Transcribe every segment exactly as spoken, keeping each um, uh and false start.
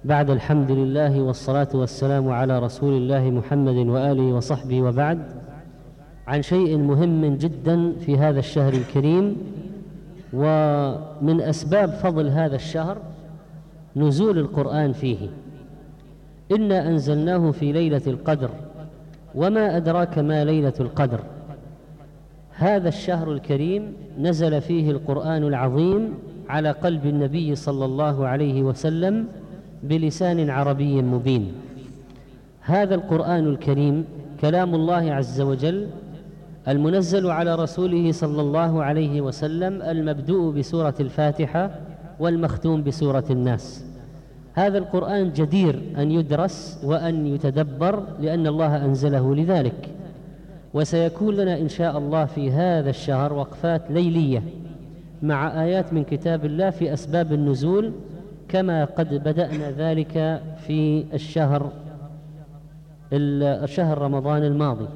بعد الحمد لله والصلاة والسلام على رسول الله محمد وآله وصحبه، وبعد، عن شيء مهم جدا في هذا الشهر الكريم. ومن أسباب فضل هذا الشهر نزول القرآن فيه. إنا أنزلناه في ليلة القدر وما أدراك ما ليلة القدر. هذا الشهر الكريم نزل فيه القرآن العظيم على قلب النبي صلى الله عليه وسلم بلسان عربي مبين. هذا القرآن الكريم كلام الله عز وجل المنزل على رسوله صلى الله عليه وسلم، المبدوء بسورة الفاتحة والمختوم بسورة الناس. هذا القرآن جدير أن يدرس وأن يتدبر لأن الله أنزله لذلك. وسيكون لنا إن شاء الله في هذا الشهر وقفات ليلية مع آيات من كتاب الله في أسباب النزول، كما قد بدأنا ذلك في الشهر الشهر رمضان الماضي.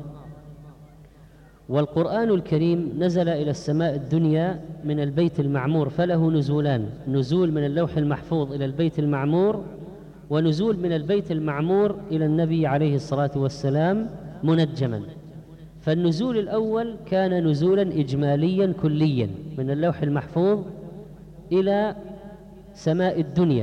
والقرآن الكريم نزل إلى السماء الدنيا من البيت المعمور، فله نزولان: نزول من اللوح المحفوظ إلى البيت المعمور، ونزول من البيت المعمور إلى النبي عليه الصلاة والسلام منجما. فالنزول الأول كان نزولا إجماليا كليا من اللوح المحفوظ إلى سماء الدنيا،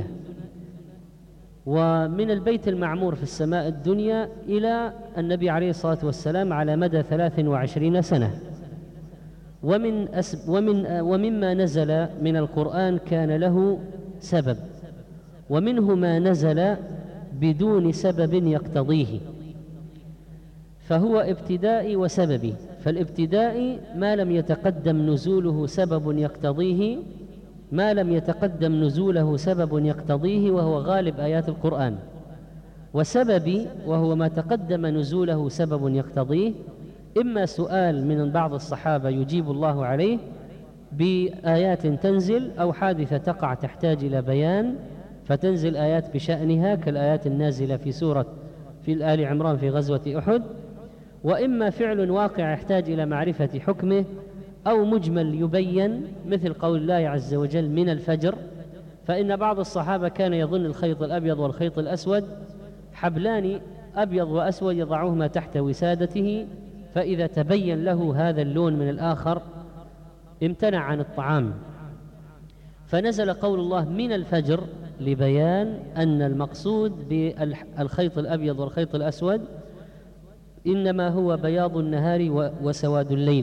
ومن البيت المعمور في السماء الدنيا إلى النبي عليه الصلاة والسلام على مدى ثلاث وعشرين سنة. ومن أسب ومن ومما نزل من القرآن كان له سبب، ومنه ما نزل بدون سبب يقتضيه، فهو ابتدائي وسببي. فالابتدائي ما لم يتقدم نزوله سبب يقتضيه ما لم يتقدم نزوله سبب يقتضيه وهو غالب آيات القرآن. وسببي وهو ما تقدم نزوله سبب يقتضيه، إما سؤال من بعض الصحابة يجيب الله عليه بآيات تنزل، أو حادثة تقع تحتاج إلى بيان فتنزل آيات بشأنها كالآيات النازلة في سورة في الآل عمران في غزوة أحد، وإما فعل واقع يحتاج إلى معرفة حكمه، أو مجمل يبين مثل قول الله عز وجل من الفجر. فإن بعض الصحابة كان يظن الخيط الأبيض والخيط الأسود حبلان أبيض وأسود يضعهما تحت وسادته، فإذا تبين له هذا اللون من الآخر امتنع عن الطعام. فنزل قول الله من الفجر لبيان أن المقصود بالخيط الأبيض والخيط الأسود إنما هو بياض النهار وسواد الليل.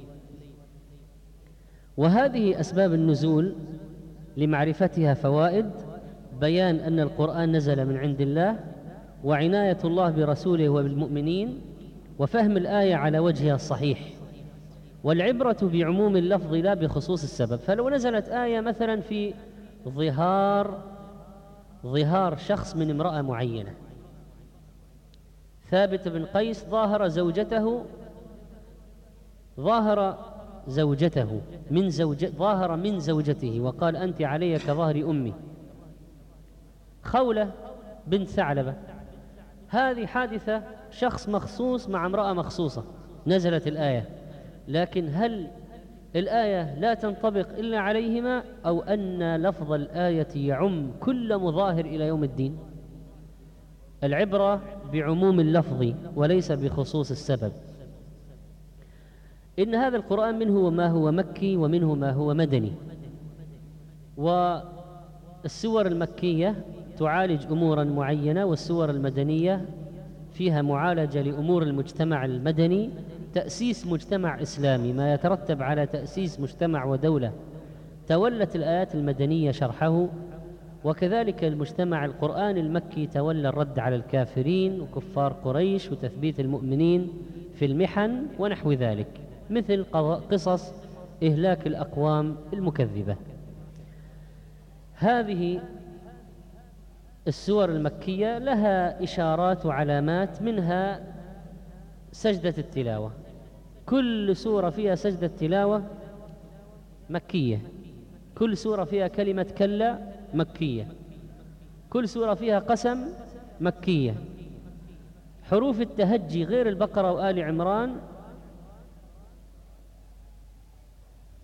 وهذه أسباب النزول لمعرفتها فوائد: بيان أن القرآن نزل من عند الله، وعناية الله برسوله وبالمؤمنين، وفهم الآية على وجهها الصحيح، والعبرة بعموم اللفظ لا بخصوص السبب. فلو نزلت آية مثلا في ظهار ظهار شخص من امرأة معينة، ثابت بن قيس ظاهر زوجته ظاهر زوجته من زوج ظاهر من زوجته وقال أنت علي كظهر أمي. خولة بنت ثعلبة، هذه حادثة شخص مخصوص مع امرأة مخصوصة، نزلت الآية. لكن هل الآية لا تنطبق إلا عليهما، أو أن لفظ الآية يعم كل مظاهر إلى يوم الدين؟ العبرة بعموم اللفظ وليس بخصوص السبب. إن هذا القرآن منه ما هو مكي ومنه ما هو مدني. والسور المكية تعالج أمورا معينة، والسور المدنية فيها معالجة لأمور المجتمع المدني، تأسيس مجتمع إسلامي، ما يترتب على تأسيس مجتمع ودولة تولت الآيات المدنية شرحه. وكذلك المجتمع القرآن المكي تولى الرد على الكافرين وكفار قريش وتثبيت المؤمنين في المحن ونحو ذلك، مثل قصص إهلاك الأقوام المكذبة. هذه السور المكية لها إشارات وعلامات، منها سجدة التلاوة. كل سورة فيها سجدة تلاوة مكية، كل سورة فيها كلمة كلا مكية، كل سورة فيها قسم مكية. حروف التهجي غير البقرة وآل عمران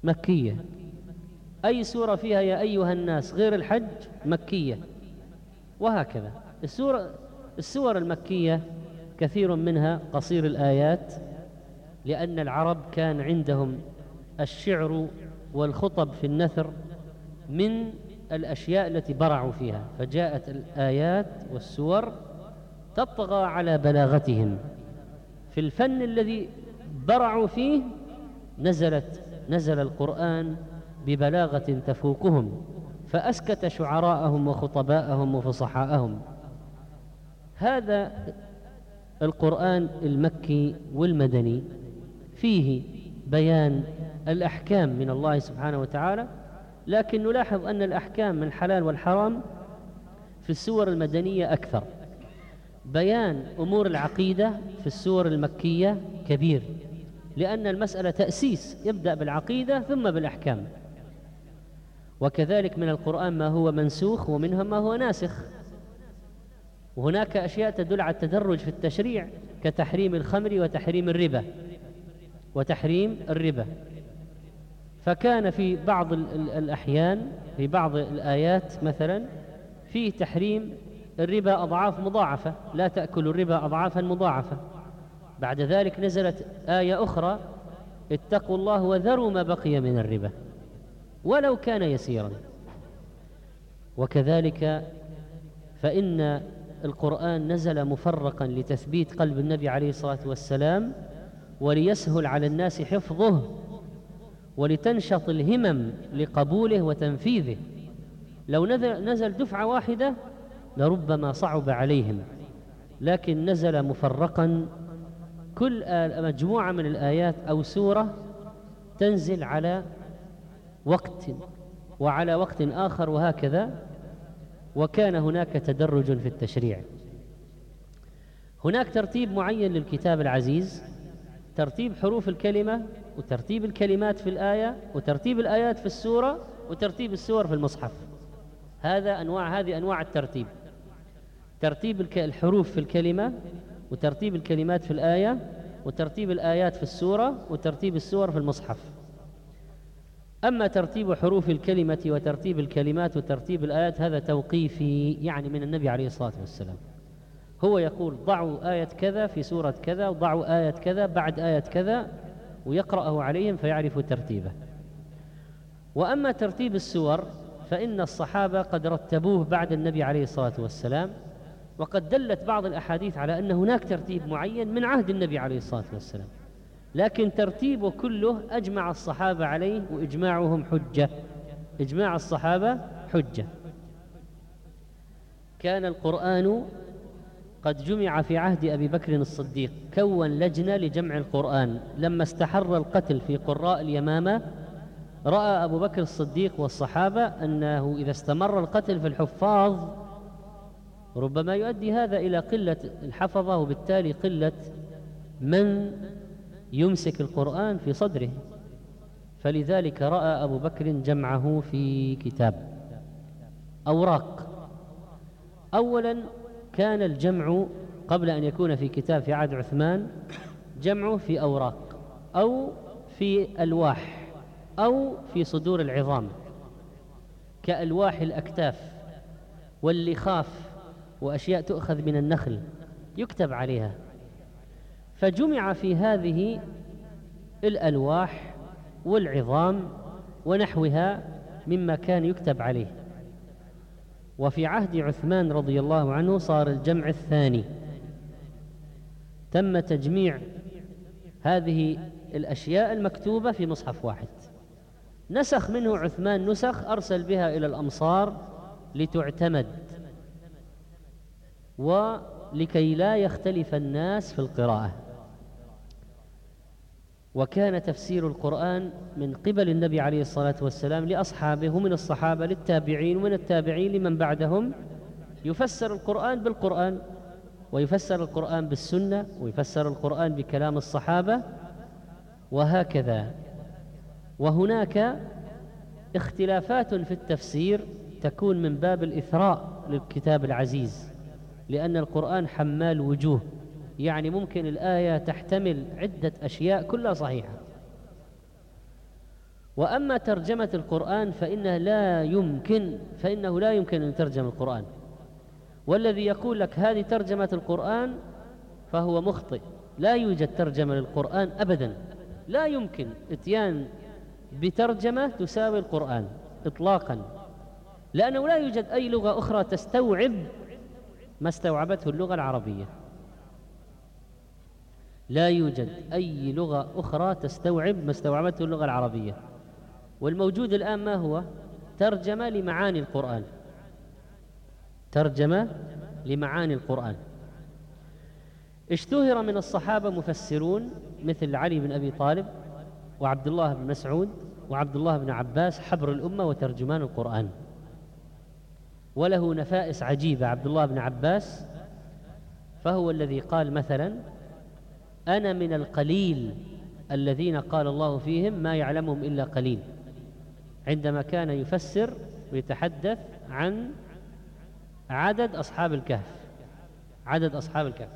مكية. أي سورة فيها يا أيها الناس غير الحج مكية. وهكذا. السورة السور المكية كثير منها قصير الآيات، لأن العرب كان عندهم الشعر والخطب في النثر من الأشياء التي برعوا فيها، فجاءت الآيات والسور تطغى على بلاغتهم في الفن الذي برعوا فيه. نزلت نزل القرآن ببلاغة تفوقهم، فأسكت شعراءهم وخطباءهم وفصحاءهم. هذا القرآن المكي والمدني فيه بيان الأحكام من الله سبحانه وتعالى، لكن نلاحظ أن الأحكام من الحلال والحرام في السور المدنية أكثر. بيان أمور العقيدة في السور المكية كبير، لأن المسألة تأسيس، يبدأ بالعقيدة ثم بالأحكام. وكذلك من القرآن ما هو منسوخ ومنها ما هو ناسخ، وهناك أشياء تدل على التدرج في التشريع كتحريم الخمر وتحريم الربا وتحريم الربا. فكان في بعض الأحيان في بعض الآيات مثلا فيه تحريم الربا أضعاف مضاعفة، لا تأكل الربا أضعافا مضاعفة. بعد ذلك نزلت آية أخرى: اتقوا الله وذروا ما بقي من الربا ولو كان يسيرا. وكذلك فإن القرآن نزل مفرقا لتثبيت قلب النبي عليه الصلاة والسلام، وليسهل على الناس حفظه، ولتنشط الهمم لقبوله وتنفيذه. لو نزل دفعة واحدة لربما صعب عليهم، لكن نزل مفرقا، كل مجموعة من الآيات أو سورة تنزل على وقت وعلى وقت آخر، وهكذا. وكان هناك تدرج في التشريع. هناك ترتيب معين للكتاب العزيز، ترتيب حروف الكلمة، وترتيب الكلمات في الآية، وترتيب الآيات في السورة، وترتيب السور في المصحف. هذا أنواع هذه أنواع الترتيب: ترتيب الحروف في الكلمة، وترتيب الكلمات في الآية، وترتيب الآيات في السورة، وترتيب السور في المصحف. أما ترتيب حروف الكلمة وترتيب الكلمات وترتيب الآيات هذا توقيفي، يعني من النبي عليه الصلاة والسلام. هو يقول ضعوا آية كذا في سورة كذا، وضعوا آية كذا بعد آية كذا، ويقرأه عليهم فيعرفوا ترتيبه. وأما ترتيب السور فإن الصحابة قد رتبوه بعد النبي عليه الصلاة والسلام، وقد دلت بعض الأحاديث على أن هناك ترتيب معين من عهد النبي عليه الصلاة والسلام، لكن ترتيبه كله أجمع الصحابة عليه، وإجماعهم حجة. إجماع الصحابة حجة. كان القرآن قد جمع في عهد أبي بكر الصديق، كون لجنة لجمع القرآن. لما استحر القتل في قراء اليمامة، رأى أبو بكر الصديق والصحابة أنه إذا استمر القتل في الحفاظ ربما يؤدي هذا إلى قلة الحفظة، وبالتالي قلة من يمسك القرآن في صدره. فلذلك رأى أبو بكر جمعه في كتاب أوراق. أولا كان الجمع قبل أن يكون في كتاب في عهد عثمان جمعه في أوراق أو في ألواح أو في صدور العظام، كألواح الأكتاف واللخاف وأشياء تؤخذ من النخل يكتب عليها. فجمع في هذه الألواح والعظام ونحوها مما كان يكتب عليه. وفي عهد عثمان رضي الله عنه صار الجمع الثاني، تم تجميع هذه الأشياء المكتوبة في مصحف واحد. نسخ منه عثمان نسخ أرسل بها إلى الأمصار لتعتمد، ولكي لا يختلف الناس في القراءة. وكان تفسير القرآن من قبل النبي عليه الصلاة والسلام لأصحابه، ومن الصحابة للتابعين، ومن التابعين لمن بعدهم، يفسر القرآن بالقرآن، ويفسر القرآن بالسنة، ويفسر القرآن بكلام الصحابة، وهكذا. وهناك اختلافات في التفسير تكون من باب الإثراء للكتاب العزيز، لأن القرآن حمال وجوه، يعني ممكن الآية تحتمل عدة أشياء كلها صحيحة. وأما ترجمة القرآن فإنه لا يمكن فإنه لا يمكن أن يترجم القرآن، والذي يقول لك هذه ترجمة القرآن فهو مخطئ. لا يوجد ترجمة للقرآن أبدا، لا يمكن إتيان بترجمة تساوي القرآن إطلاقا، لأنه لا يوجد أي لغة أخرى تستوعب ما استوعبته اللغة العربية. لا يوجد أي لغة أخرى تستوعب ما استوعبته اللغة العربية. والموجود الآن ما هو؟ ترجمة لمعاني القرآن، ترجمة لمعاني القرآن. اشتهر من الصحابة مفسرون مثل علي بن أبي طالب وعبد الله بن مسعود وعبد الله بن عباس حبر الأمة وترجمان القرآن. وله نفائس عجيبة عبد الله بن عباس، فهو الذي قال مثلا: أنا من القليل الذين قال الله فيهم ما يعلمهم إلا قليل، عندما كان يفسر ويتحدث عن عدد أصحاب الكهف، عدد أصحاب الكهف.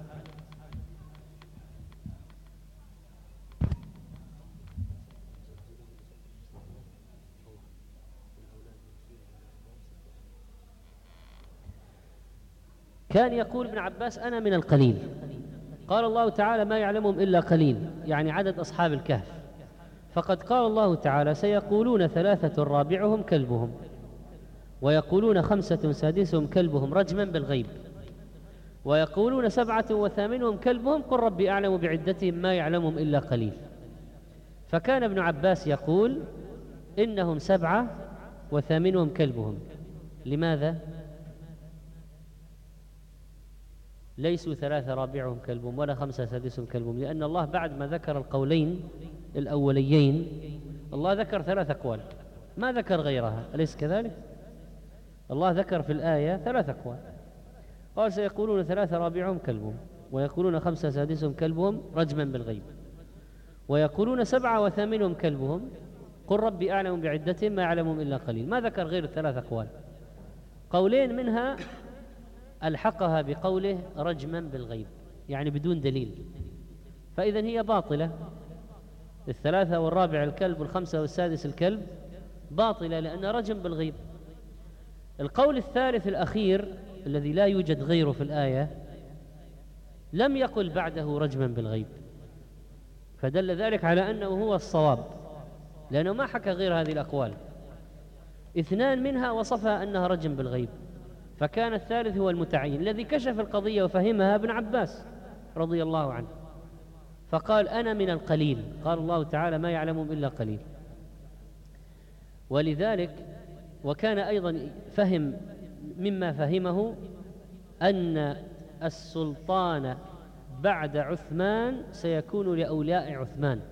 كان يقول ابن عباس: أنا من القليل، قال الله تعالى ما يعلمهم إلا قليل، يعني عدد أصحاب الكهف. فقد قال الله تعالى: سيقولون ثلاثة رابعهم كلبهم، ويقولون خمسة سادسهم كلبهم رجما بالغيب، ويقولون سبعة وثامنهم كلبهم قل ربي أعلم بعدتهم ما يعلمهم إلا قليل. فكان ابن عباس يقول إنهم سبعة وثامنهم كلبهم. لماذا؟ ليسوا ثلاثة رابعهم كلبهم ولا خمسة سادسهم كلبهم، لأن الله بعد ما ذكر القولين الأوليين الله ذكر ثلاث أقوال، ما ذكر غيرها، أليس كذلك؟ الله ذكر في الآية ثلاث أقوال، قال: سيقولون ثلاثة رابعهم كلبهم، ويقولون خمسة سادسهم كلبهم رجما بالغيب، ويقولون سبعة وثامنهم كلبهم قل ربي أعلم بعدتهم ما يعلمهم إلا قليل. ما ذكر غير الثلاث أقوال، قولين منها ألحقها بقوله رجما بالغيب، يعني بدون دليل، فإذن هي باطلة. الثلاثة والرابع الكلب والخمسة والسادس الكلب باطلة لأن رجم بالغيب. القول الثالث الأخير الذي لا يوجد غيره في الآية لم يقل بعده رجما بالغيب، فدل ذلك على أنه هو الصواب، لأنه ما حكى غير هذه الأقوال. اثنان منها وصفها أنها رجم بالغيب، فكان الثالث هو المتعين الذي كشف القضية وفهمها ابن عباس رضي الله عنه، فقال: أنا من القليل، قال الله تعالى ما يعلمهم إلا قليل. ولذلك وكان أيضا فهم مما فهمه أن السلطان بعد عثمان سيكون لأولياء عثمان،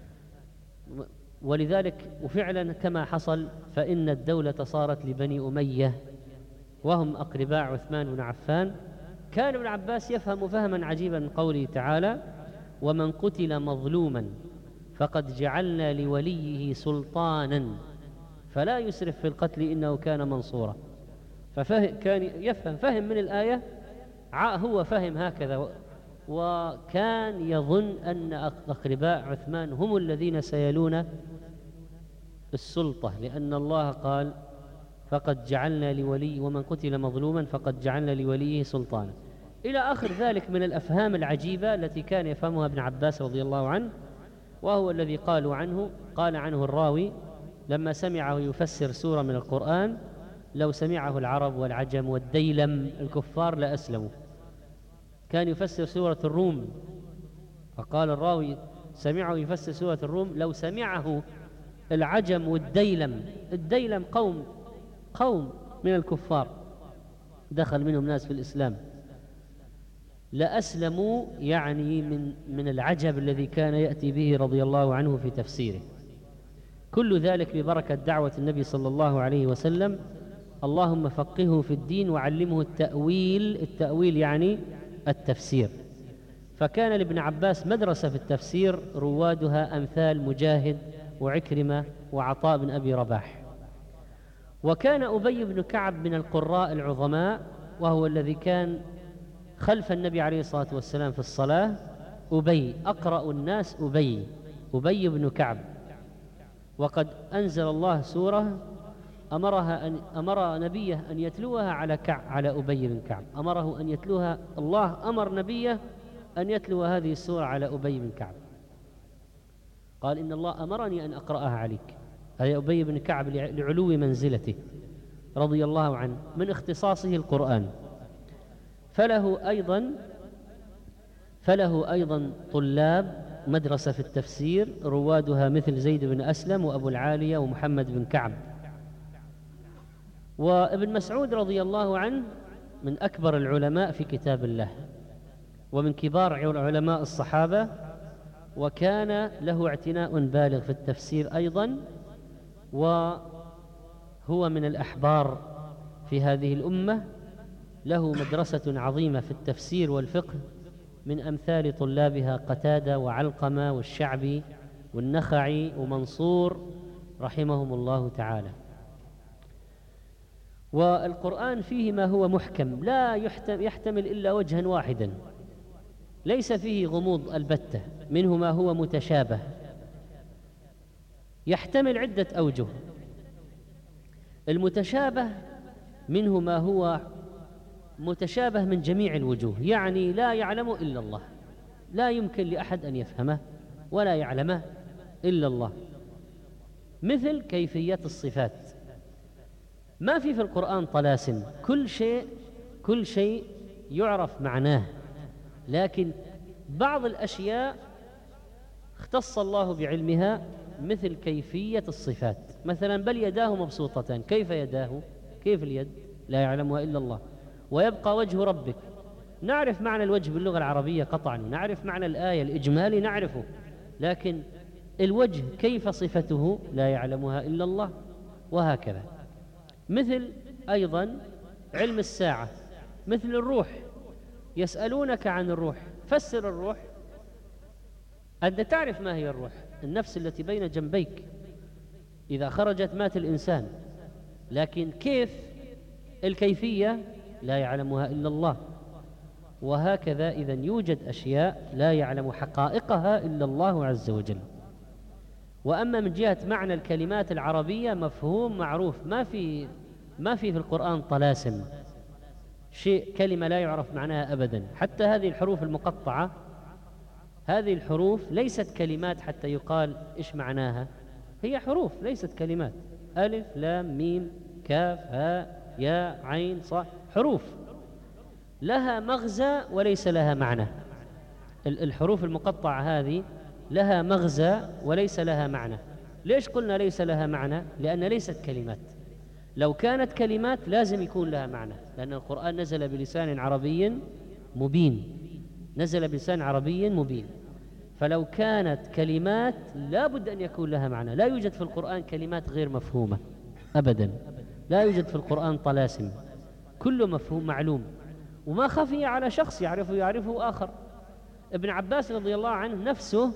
ولذلك وفعلا كما حصل فإن الدولة صارت لبني أمية وهم أقرباء عثمان بن عفان. كان ابن عباس يفهم فهما عجيبا من قوله تعالى: ومن قتل مظلوما فقد جعلنا لوليه سلطانا فلا يسرف في القتل إنه كان منصورا. فكان يفهم فهم من الآية، هو فهم هكذا، وكان يظن أن أقرباء عثمان هم الذين سيلون السلطة، لأن الله قال: فقد جعلنا لولي ومن قتل مظلوما فقد جعلنا لوليه سلطانا، إلى آخر ذلك من الأفهام العجيبة التي كان يفهمها ابن عباس رضي الله عنه، وهو الذي قالوا عنه قال عنه الراوي لما سمعه يفسر سورة من القرآن: لو سمعه العرب والعجم والديلم الكفار لأسلموا. كان يفسر سورة الروم، فقال الراوي سمعه يفسر سورة الروم: لو سمعه العجم والديلم، الديلم قوم قوم من الكفار دخل منهم ناس في الإسلام، لأسلموا، يعني من من العجب الذي كان يأتي به رضي الله عنه في تفسيره. كل ذلك ببركة دعوة النبي صلى الله عليه وسلم: اللهم فقهه في الدين وعلمه التأويل. التأويل يعني التفسير. فكان لابن عباس مدرسة في التفسير روادها أمثال مجاهد وعكرمة وعطاء بن أبي رباح. وكان أبي بن كعب من القراء العظماء، وهو الذي كان خلف النبي عليه الصلاة والسلام في الصلاة. أبي أقرأ الناس، أبي أبي بن كعب. وقد أنزل الله سورة أمرها أن أمر نبيه أن يتلوها على كعب على أبي بن كعب، أمره أن يتلوها، الله أمر نبيه أن يتلو هذه السورة على أبي بن كعب، قال إن الله أمرني أن أقرأها عليك، أي أبي بن كعب لعلو منزلته رضي الله عنه من اختصاصه القرآن. فله أيضا فله أيضا طلاب مدرسة في التفسير روادها مثل زيد بن أسلم وأبو العالية ومحمد بن كعب. وابن مسعود رضي الله عنه من أكبر العلماء في كتاب الله ومن كبار علماء الصحابة، وكان له اعتناء بالغ في التفسير أيضا، وهو من الأحبار في هذه الأمة، له مدرسة عظيمة في التفسير والفقه من أمثال طلابها قتادة وعلقمة والشعبي والنخعي ومنصور رحمهم الله تعالى. والقرآن فيه ما هو محكم لا يحتمل إلا وجها واحدا، ليس فيه غموض البتة، منه ما هو متشابه يحتمل عدة أوجه. المتشابه منه ما هو متشابه من جميع الوجوه، يعني لا يعلم إلا الله، لا يمكن لأحد أن يفهمه ولا يعلمه إلا الله، مثل كيفية الصفات. ما في في القرآن طلاسم، كل شيء كل شيء يعرف معناه، لكن بعض الأشياء اختص الله بعلمها مثل كيفية الصفات. مثلا بل يداه مبسوطتان، كيف يداه؟ كيف اليد؟ لا يعلمها إلا الله. ويبقى وجه ربك، نعرف معنى الوجه باللغة العربية قطعا، نعرف معنى الآية الإجمالي نعرفه، لكن الوجه كيف صفته لا يعلمها إلا الله. وهكذا مثل أيضا علم الساعة، مثل الروح، يسألونك عن الروح، فسر الروح. أنت تعرف ما هي الروح، النفس التي بين جنبيك إذا خرجت مات الإنسان، لكن كيف الكيفية لا يعلمها إلا الله. وهكذا إذن يوجد أشياء لا يعلم حقائقها إلا الله عز وجل. وأما من جهة معنى الكلمات العربية مفهوم معروف، ما في ما في في القرآن طلاسم، شيء كلمة لا يعرف معناها أبدا. حتى هذه الحروف المقطعة، هذه الحروف ليست كلمات حتى يقال إيش معناها، هي حروف ليست كلمات، ألف لام ميم كاف هاء ياء عين صاد، حروف لها مغزى وليس لها معنى. الحروف المقطعة هذه لها مغزى وليس لها معنى. ليش قلنا ليس لها معنى؟ لأن ليست كلمات. لو كانت كلمات لازم يكون لها معنى، لأن القرآن نزل بلسان عربي مبين، نزل بلسان عربي مبين. فلو كانت كلمات لا بد أن يكون لها معنى. لا يوجد في القرآن كلمات غير مفهومة أبدا، لا يوجد في القرآن طلاسم، كله مفهوم معلوم، وما خفي على شخص يعرفه يعرفه آخر. ابن عباس رضي الله عنه نفسه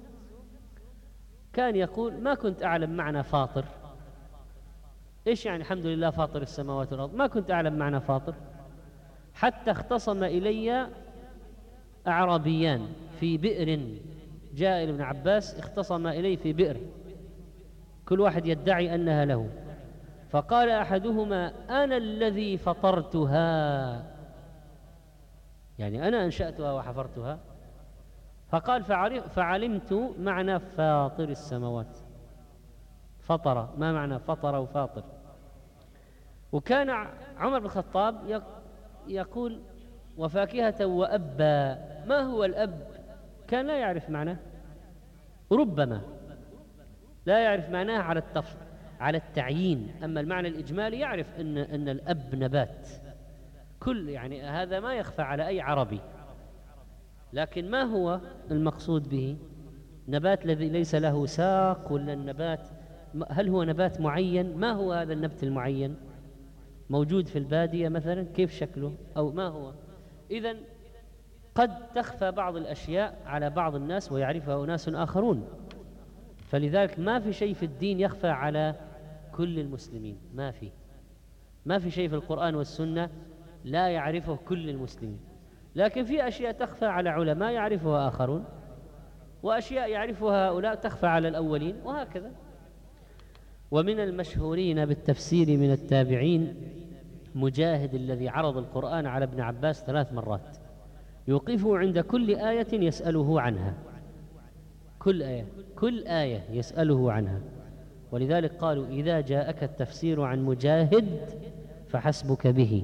كان يقول ما كنت أعلم معنى فاطر. إيش يعني الحمد لله فاطر السماوات والأرض؟ ما كنت أعلم معنى فاطر حتى اختصم إلي أعرابيان في بئر، جاء ابن عباس اختصم إلي في بئر، كل واحد يدعي أنها له، فقال أحدهما أنا الذي فطرتها، يعني أنا أنشأتها وحفرتها. فقال فعلمت معنى فاطر السماوات. فطر، ما معنى فطر وفاطر؟ وكان عمر بن الخطاب يقول وفاكهة وأبا. ما هو الأب؟ كان لا يعرف معناه، ربما لا يعرف معناه على التف... على التعيين، أما المعنى الإجمالي يعرف أن أن الأب نبات، كل يعني هذا ما يخفى على أي عربي. لكن ما هو المقصود به؟ نبات الذي ليس له ساق، ولا النبات هل هو نبات معين؟ ما هو هذا النبت المعين؟ موجود في البادية مثلا، كيف شكله أو ما هو؟ إذن قد تخفى بعض الأشياء على بعض الناس ويعرفها أناس آخرون، فلذلك ما في شيء في الدين يخفى على كل المسلمين، ما في ما في شيء في القرآن والسنة لا يعرفه كل المسلمين. لكن في أشياء تخفى على علماء يعرفها آخرون، وأشياء يعرفها هؤلاء تخفى على الأولين، وهكذا. ومن المشهورين بالتفسير من التابعين مجاهد الذي عرض القرآن على ابن عباس ثلاث مرات، يوقفه عند كل آية يسأله عنها، كل آية كل آية يسأله عنها. ولذلك قالوا إذا جاءك التفسير عن مجاهد فحسبك به.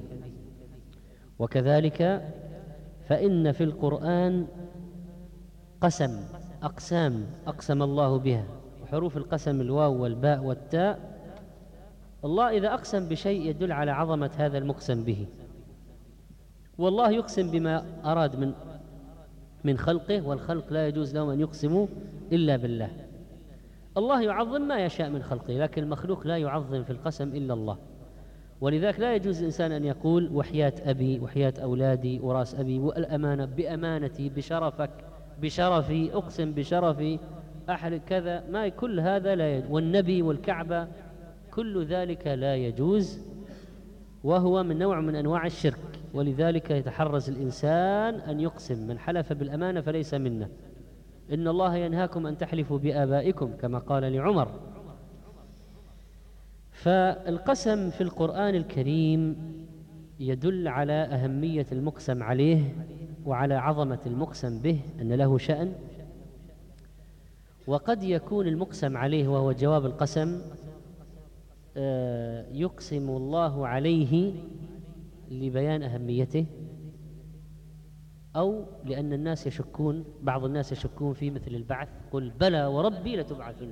وكذلك فإن في القرآن قسم أقسام أقسم الله بها، وحروف القسم الواو والباء والتاء، الله إذا أقسم بشيء يدل على عظمة هذا المقسم به. والله يقسم بما أراد من من خلقه، والخلق لا يجوز لهم أن يقسموا إلا بالله. الله يعظم ما يشاء من خلقه، لكن المخلوق لا يعظم في القسم إلا الله. ولذلك لا يجوز الإنسان أن يقول وحياة أبي وحياة أولادي وراس أبي والأمانة بأمانتي بشرفك بشرفي أقسم بشرفي أحد كذا، ما كل هذا لا يجوز. والنبي والكعبة كل ذلك لا يجوز، وهو من نوع من أنواع الشرك. ولذلك يتحرز الإنسان أن يقسم، من حلف بالأمانة فليس منا. إن الله ينهاكم أن تحلفوا بآبائكم كما قال لعمر. فالقسم في القرآن الكريم يدل على أهمية المقسم عليه وعلى عظمة المقسم به، أن له شأن. وقد يكون المقسم عليه وهو جواب القسم يقسم الله عليه لبيان أهميته، أو لأن الناس يشكون، بعض الناس يشكون في مثل البعث، قل بلى وربي لتبعثن،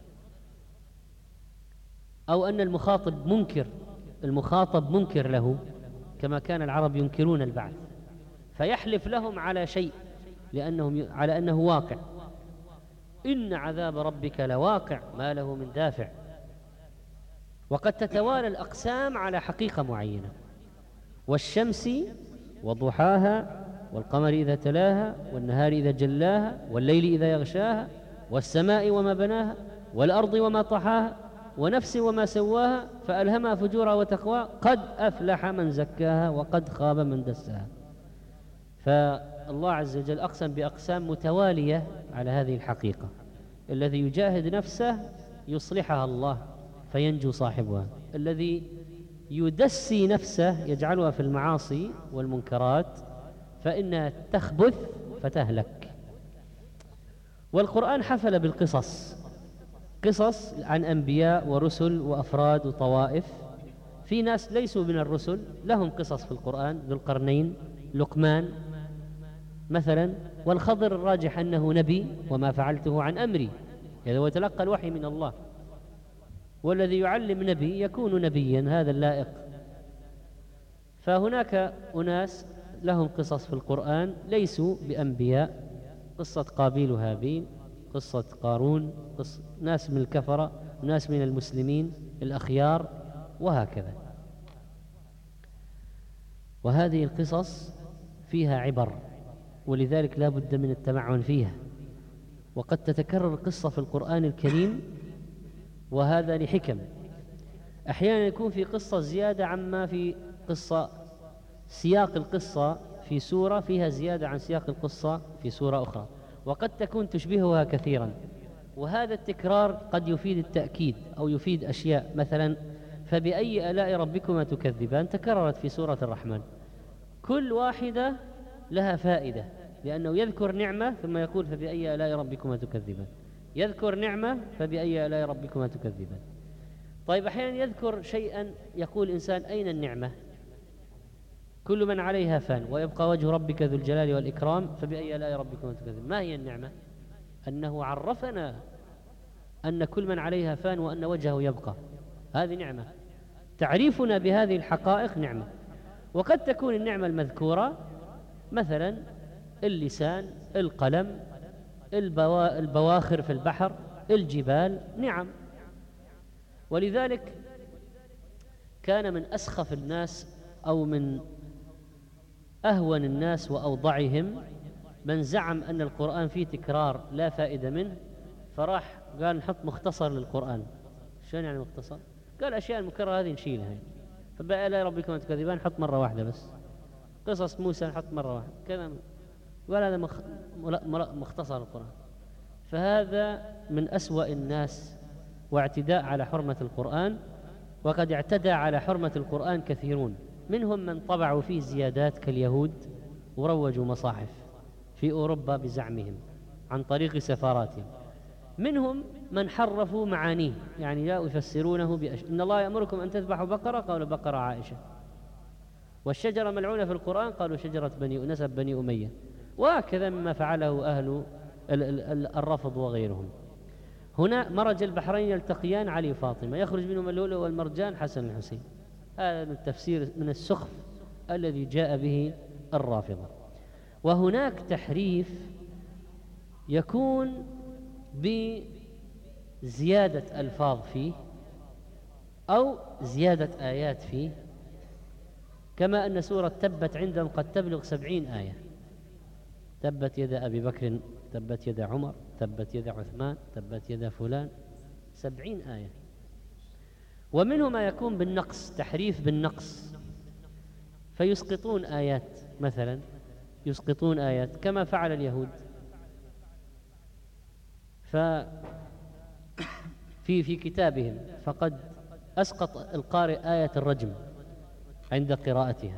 أو أن المخاطب منكر، المخاطب منكر له كما كان العرب ينكرون البعث، فيحلف لهم على شيء لأنهم على أنه واقع. إن عذاب ربك لواقع ما له من دافع. وقد تتوالى الأقسام على حقيقة معينة، والشمس وضحاها والقمر إذا تلاها والنهار إذا جلاها والليل إذا يغشاها والسماء وما بناها والأرض وما طحاها ونفس وما سواها فألهمها فجورها وتقواها قد أفلح من زكاها وقد خاب من دساها. فالله عز وجل أقسم بأقسام متوالية على هذه الحقيقة. الذي يجاهد نفسه يصلحها الله فينجو صاحبها، الذي يدسي نفسه يجعلها في المعاصي والمنكرات فإنها تخبث فتهلك. والقرآن حفل بالقصص، قصص عن أنبياء ورسل وأفراد وطوائف. في ناس ليسوا من الرسل لهم قصص في القرآن، ذو القرنين، لقمان مثلا. والخضر الراجح أنه نبي وما فعلته عن أمري، إذا هو تلقى الوحي من الله. والذي يعلم نبي يكون نبيا، هذا اللائق. فهناك أناس لهم قصص في القرآن ليسوا بأنبياء، قصة قابيل وهابيل، قصة قارون، قصة ناس من الكفرة، ناس من المسلمين الأخيار، وهكذا. وهذه القصص فيها عبر، ولذلك لا بد من التمعن فيها. وقد تتكرر القصة في القرآن الكريم، وهذا لحكم. أحيانا يكون في قصة زيادة عما في قصة، سياق القصة في سورة فيها زيادة عن سياق القصة في سورة أخرى، وقد تكون تشبهها كثيرا. وهذا التكرار قد يفيد التأكيد أو يفيد أشياء، مثلا فبأي آلاء ربكما تكذبان تكررت في سورة الرحمن، كل واحدة لها فائدة، لأنه يذكر نعمة ثم يقول فبأي آلاء ربكما تكذبان، يذكر نعمة فبأي آلاء ربكما تكذبان. طيب أحيانا يذكر شيئا يقول إنسان أين النعمة؟ كل من عليها فان ويبقى وجه ربك ذو الجلال والإكرام فبأي آلاء ربكما تكذبان. ما هي النعمة؟ أنه عرفنا أن كل من عليها فان وأن وجهه يبقى، هذه نعمة. تعريفنا بهذه الحقائق نعمة. وقد تكون النعمة المذكورة مثلا اللسان، القلم، البوا... البواخر في البحر، الجبال، نعم. ولذلك كان من أسخف الناس أو من أهون الناس وأوضعهم من زعم أن القرآن فيه تكرار لا فائدة منه، فراح قال نحط مختصر للقرآن. شلون يعني مختصر؟ قال أشياء المكررة هذه نشيلها، فبأي آلاء ربكما تكذبان نحط مرة واحدة بس، قصص موسى نحط مرة واحدة كذا، قال هذا مخ... مختصر القرآن. فهذا من أسوأ الناس واعتداء على حرمة القرآن، وقد اعتدى على حرمة القرآن كثيرون، منهم من طبعوا فيه زيادات كاليهود وروجوا مصاحف في أوروبا بزعمهم عن طريق سفاراتهم، منهم من حرفوا معانيه، يعني جاءوا يفسرونه بأش... إن الله يأمركم أن تذبحوا بقرة، قالوا بقرة عائشة، والشجرة ملعونة في القرآن قالوا شجرة بني نسب بني أمية، وهكذا مما فعله أهل الرفض وغيرهم. هنا مرج البحرين يلتقيان علي وفاطمة، يخرج منهما اللؤلؤ والمرجان حسن الحسين. هذا من التفسير من السخف الذي جاء به الرافضة. وهناك تحريف يكون بزيادة ألفاظ فيه أو زيادة آيات فيه، كما أن سورة تبت عندهم قد تبلغ سبعين آية، تبت يد أبي بكر، تبت يد عمر، تبت يد عثمان، تبت يد فلان، سبعين آية. ومنه ما يكون بالنقص، تحريف بالنقص، فيسقطون آيات، مثلا يسقطون آيات كما فعل اليهود. ففي في كتابهم فقد أسقط القارئ آية الرجم عند قراءتها.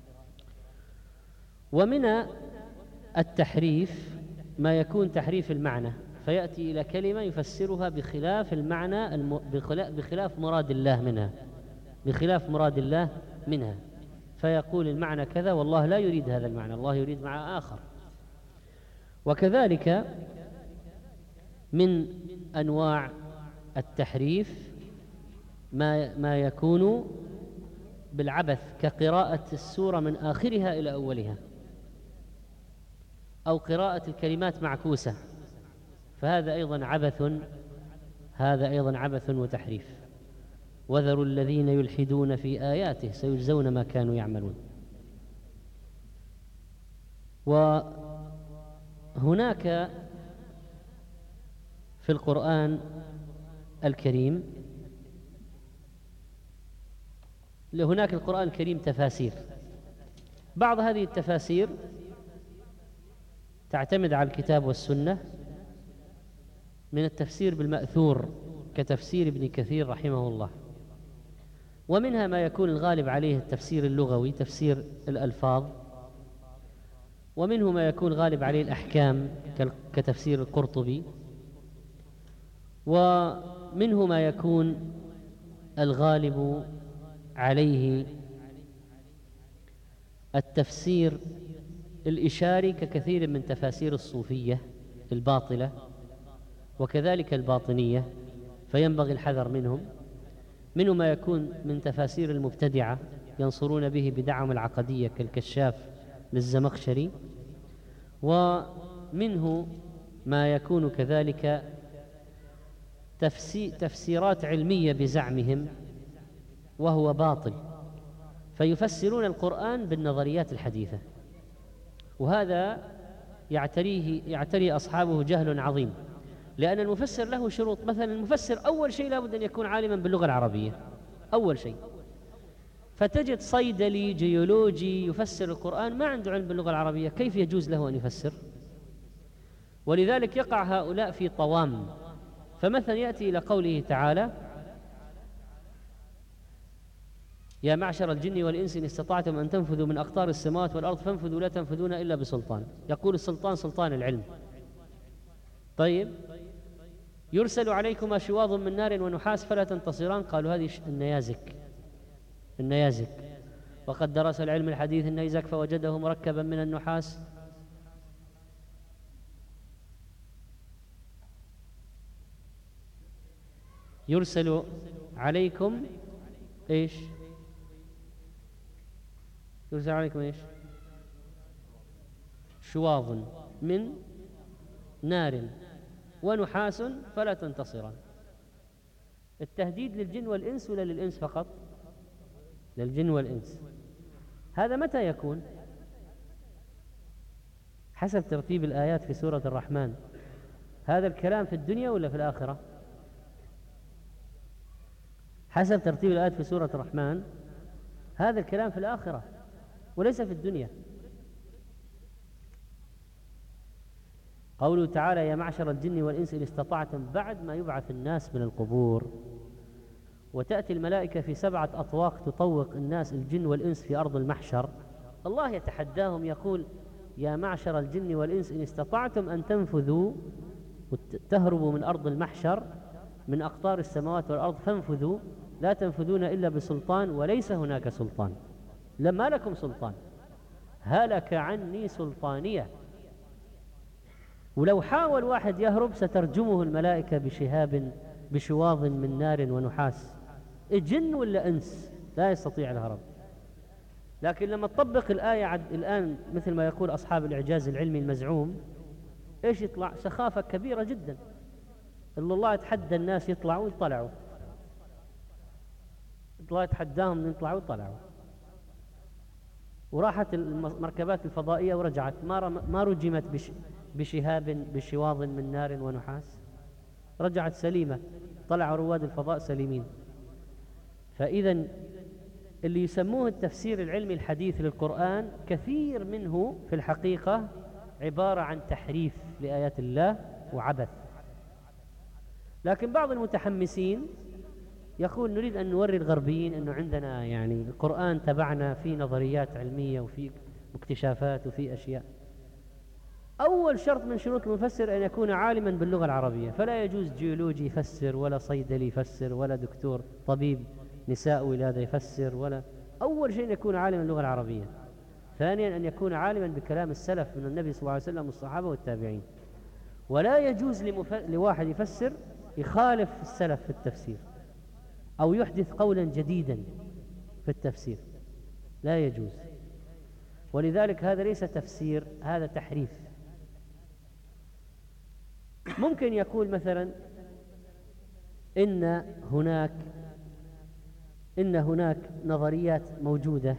ومن التحريف ما يكون تحريف المعنى، فيأتي إلى كلمة يفسرها بخلاف المعنى الم... بخلاف مراد الله منها، بخلاف مراد الله منها، فيقول المعنى كذا والله لا يريد هذا المعنى، الله يريد معنى آخر. وكذلك من أنواع التحريف ما ما يكون بالعبث، كقراءة السورة من آخرها إلى أولها، أو قراءة الكلمات معكوسة، فهذا أيضا عبث، هذا أيضا عبث وتحريف. وذروا الذين يلحدون في آياته سيجزون ما كانوا يعملون. وهناك في القرآن الكريم، هناك القرآن الكريم تفاسير، بعض هذه التفاسير تعتمد على الكتاب والسنة، من التفسير بالمأثور كتفسير ابن كثير رحمه الله، ومنها ما يكون الغالب عليه التفسير اللغوي، تفسير الألفاظ، ومنه ما يكون غالب عليه الأحكام كتفسير القرطبي، ومنه ما يكون الغالب عليه التفسير الإشاري ككثير من تفاسير الصوفية الباطلة، وكذلك الباطنية، فينبغي الحذر منهم. منه ما يكون من تفاسير المبتدعة ينصرون به بدعم العقدية كالكشاف للزمخشري، ومنه ما يكون كذلك تفسيرات علمية بزعمهم وهو باطل، فيفسرون القرآن بالنظريات الحديثة، وهذا يعتريه يعتري أصحابه جهل عظيم، لأن المفسر له شروط. مثلا المفسر أول شيء لابد أن يكون عالما باللغة العربية، أول شيء. فتجد صيدلي جيولوجي يفسر القرآن ما عنده علم باللغة العربية، كيف يجوز له أن يفسر؟ ولذلك يقع هؤلاء في طوام. فمثلا يأتي إلى قوله تعالى: يا معشر الجن والإنس إن استطعتم أن تنفذوا من أقطار السماوات والأرض فانفذوا لا تنفذون إلا بسلطان. يقول السلطان سلطان العلم. طيب، يرسل عليكما شواظ من نار ونحاس فلا تنتصران، قالوا هذه النيازك، النيازك وقد درس العلم الحديث النيزك فوجده مركبا من النحاس. يرسل عليكم ايش؟ يرسل عليكم ايش؟ شواظ من نار ونحاس فلا تنتصران. التهديد للجن والإنس ولا للإنس فقط؟ للجن والإنس. هذا متى يكون؟ حسب ترتيب الآيات في سورة الرحمن. هذا الكلام في الدنيا ولا في الآخرة؟ حسب ترتيب الآيات في سورة الرحمن هذا الكلام في الآخرة وليس في الدنيا. قوله تعالى يا معشر الجن والإنس إن استطعتم، بعد ما يبعث الناس من القبور، وتأتي الملائكة في سبعة أطواق تطوق الناس الجن والإنس في أرض المحشر. الله يتحداهم يقول يا معشر الجن والإنس إن استطعتم أن تنفذوا وتهربوا من أرض المحشر من أقطار السماوات والأرض فانفذوا لا تنفذون إلا بسلطان وليس هناك سلطان، لما لكم سلطان، هلك عني سلطانية. ولو حاول واحد يهرب سترجمه الملائكة بشهاب بشواظ من نار ونحاس، جن ولا إنس لا يستطيع الهرب. لكن لما تطبق الآية عد الآن مثل ما يقول أصحاب الإعجاز العلمي المزعوم، إيش يطلع؟ سخافة كبيرة جدا. إلا الله يتحدى الناس يطلعوا يطلعوا، الله يتحداهم أن يطلعوا يطلعوا. وراحت المركبات الفضائية ورجعت ما ما رجمت بش بشهاب بشواظ من نار ونحاس، رجعت سليمة، طلعوا رواد الفضاء سليمين. فإذا اللي يسموه التفسير العلمي الحديث للقرآن كثير منه في الحقيقة عبارة عن تحريف لآيات الله وعبث. لكن بعض المتحمسين يقول نريد أن نوري الغربيين أنه عندنا يعني القرآن تبعنا في نظريات علمية وفي اكتشافات وفي أشياء. أول شرط من شروط المفسر أن يكون عالما باللغة العربية، فلا يجوز جيولوجي يفسر ولا صيدلي يفسر ولا دكتور طبيب نساء ولادة يفسر، ولا أول شيء أن يكون عالما باللغة العربية. ثانيا أن يكون عالما بكلام السلف من النبي صلى الله عليه وسلم والصحابة والتابعين. ولا يجوز لمف... لواحد يفسر يخالف السلف في التفسير أو يحدث قولا جديدا في التفسير، لا يجوز. ولذلك هذا ليس تفسير، هذا تحريف. ممكن يقول مثلا إن هناك إن هناك نظريات موجودة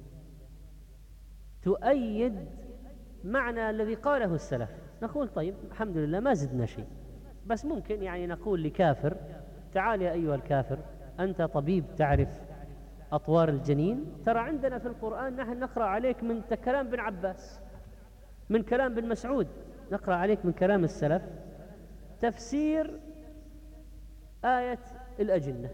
تؤيد معنى الذي قاله السلف، نقول طيب الحمد لله ما زدنا شيء. بس ممكن يعني نقول لكافر تعال يا أيها الكافر أنت طبيب تعرف أطوار الجنين، ترى عندنا في القرآن نحن نقرأ عليك من كلام بن عباس، من كلام بن مسعود، نقرأ عليك من كلام السلف تفسير آية الأجنة.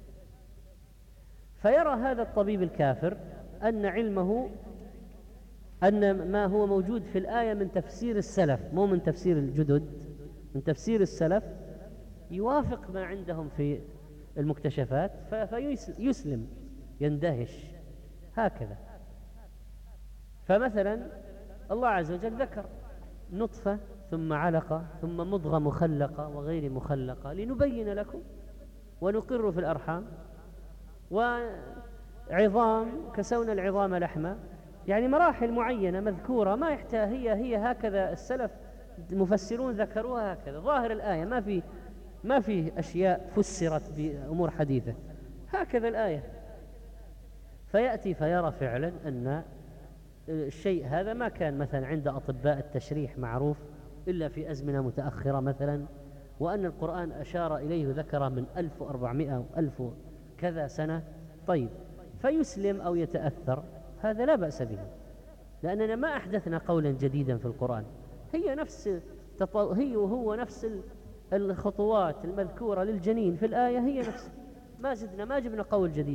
فيرى هذا الطبيب الكافر أن علمه أن ما هو موجود في الآية من تفسير السلف مو من تفسير الجدد، من تفسير السلف يوافق ما عندهم في المكتشفات، فيسلم يندهش هكذا. فمثلا الله عز وجل ذكر نطفة ثم علقة ثم مضغة مخلقة وغير مخلقة لنبين لكم ونقر في الأرحام وعظام كسونا العظام لحما، يعني مراحل معينة مذكورة ما يحتاج، هي هي هكذا السلف المفسرون ذكروها هكذا ظاهر الآية، ما في ما في أشياء فسرت بأمور حديثة، هكذا الآية. فيأتي فيرى فعلا أن الشيء هذا ما كان مثلا عند أطباء التشريح معروف إلا في أزمنة متأخرة مثلا، وأن القرآن أشار إليه ذكره من ألف وأربعمائة ألف كذا سنة. طيب فيسلم أو يتأثر، هذا لا بأس به، لأننا ما أحدثنا قولا جديدا في القرآن، هي نفس هي وهو نفس الخطوات المذكورة للجنين في الآية هي نفس، ما زدنا ما جبنا قول جديد.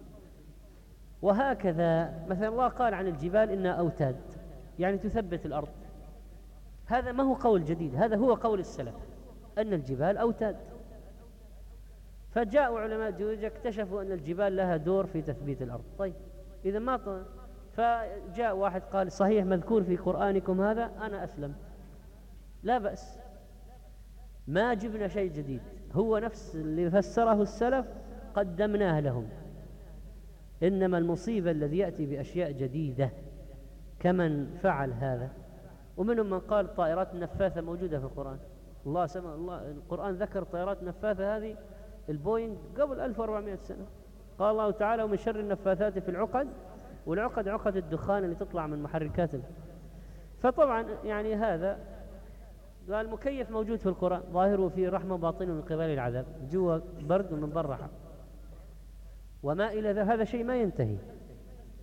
وهكذا مثلا الله قال عن الجبال إنها أوتاد يعني تثبت الأرض، هذا ما هو قول جديد، هذا هو قول السلف أن الجبال أوتاد. فجاءوا علماء الجيولوجيا اكتشفوا أن الجبال لها دور في تثبيت الأرض. طيب إذا ما ط... فجاء واحد قال صحيح مذكور في قرآنكم هذا، أنا أسلم لا بأس، ما جبنا شيء جديد، هو نفس اللي فسره السلف قدمناه لهم. إنما المصيبة الذي يأتي بأشياء جديدة كمن فعل هذا. ومنهم من قال الطائرات النفاثة موجودة في القرآن، الله سمع الله القرآن ذكر طائرات نفاثة هذه البوينغ قبل ألف وأربعمائة سنة. قال الله تعالى ومن شر النفاثات في العقد، والعقد عقد الدخان اللي تطلع من محركات. فطبعا يعني هذا قال المكيف موجود في القرآن، ظاهره فيه رحمة باطنه من قبل العذاب، جوا برد ومن برا حر وما إلى ذلك، هذا شيء ما ينتهي.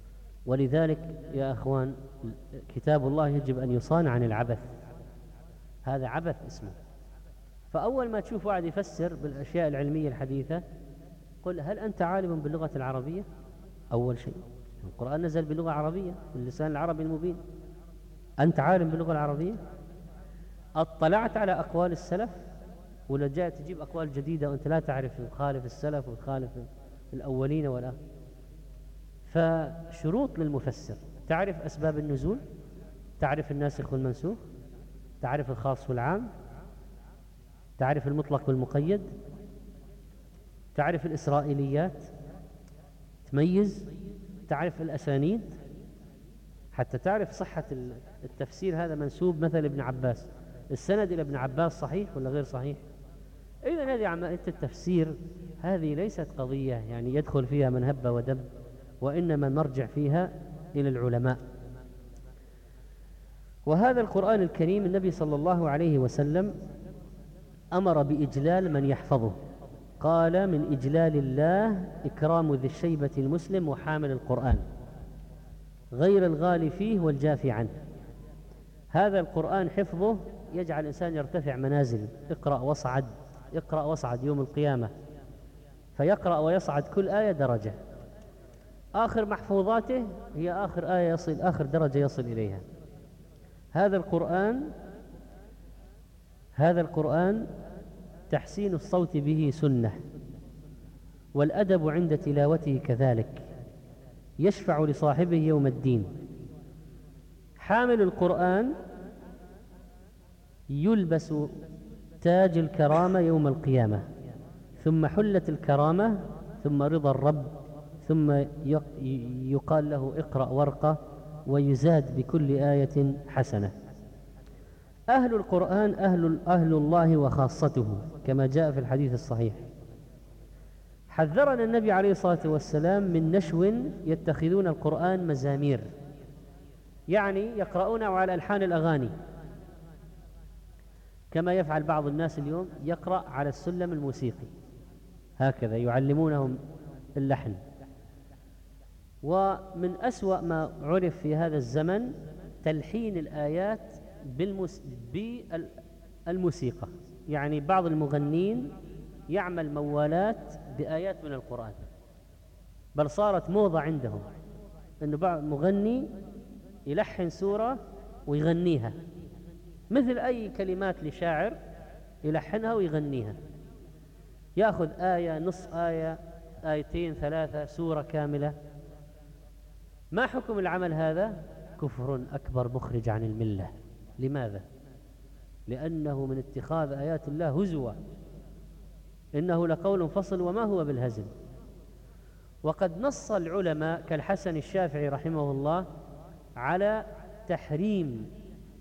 ولذلك يا أخوان كتاب الله يجب أن يصان عن العبث، هذا عبث اسمه. فأول ما تشوف واحد يفسر بالأشياء العلمية الحديثة قل هل أنت عالم باللغة العربية؟ أول شيء القرآن نزل بلغة عربية باللسان العربي المبين. أنت عالم باللغة العربية؟ اطلعت على أقوال السلف؟ ولا جاء تجيب أقوال جديدة وأنت لا تعرف وتخالف السلف وتخالف الأولين ولا؟ فشروط للمفسر: تعرف أسباب النزول، تعرف الناسخ والمنسوخ، تعرف الخاص والعام، تعرف المطلق والمقيد، تعرف الإسرائيليات، تميز، تعرف الأسانيد حتى تعرف صحة التفسير هذا منسوب مثل ابن عباس، السند إلى ابن عباس صحيح ولا غير صحيح. إذن هذه عملية التفسير هذه ليست قضية يعني يدخل فيها من هب ودب، وإنما مرجع فيها إلى العلماء. وهذا القرآن الكريم النبي صلى الله عليه وسلم أمر بإجلال من يحفظه، قال: من إجلال الله إكرام ذي الشيبة المسلم وحامل القرآن غير الغالي فيه والجافي عنه. هذا القرآن حفظه يجعل الإنسان يرتفع منازل. اقرأ واصعد، اقرأ واصعد يوم القيامة، فيقرأ ويصعد كل آية درجة. آخر محفوظاته هي آخر آية يصل، آخر درجة يصل إليها. هذا القرآن هذا القرآن تحسين الصوت به سنة، والأدب عند تلاوته كذلك، يشفع لصاحبه يوم الدين. حامل القرآن يلبس تاج الكرامة يوم القيامة، ثم حلة الكرامة، ثم رضا الرب، ثم يقال له اقرأ ورقة، ويزاد بكل آية حسنة. أهل القرآن أهل, أهل الله وخاصته كما جاء في الحديث الصحيح. حذرنا النبي عليه الصلاة والسلام من نشو يتخذون القرآن مزامير، يعني يقرؤون على ألحان الأغاني كما يفعل بعض الناس اليوم، يقرأ على السلم الموسيقي هكذا يعلمونهم اللحن. ومن أسوأ ما عرف في هذا الزمن تلحين الآيات بالمس... بالموسيقى، يعني بعض المغنين يعمل موالات بآيات من القرآن، بل صارت موضة عندهم أنه بعض مغني يلحن سورة ويغنيها مثل أي كلمات لشاعر، يلحنها ويغنيها، يأخذ آية، نص آية، آيتين، ثلاثة، سورة كاملة. ما حكم العمل هذا؟ كفر أكبر مخرج عن الملة. لماذا؟ لأنه من اتخاذ آيات الله هزوا، إنه لقول فصل وما هو بالهزل. وقد نص العلماء كالحسن الشافعي رحمه الله على تحريم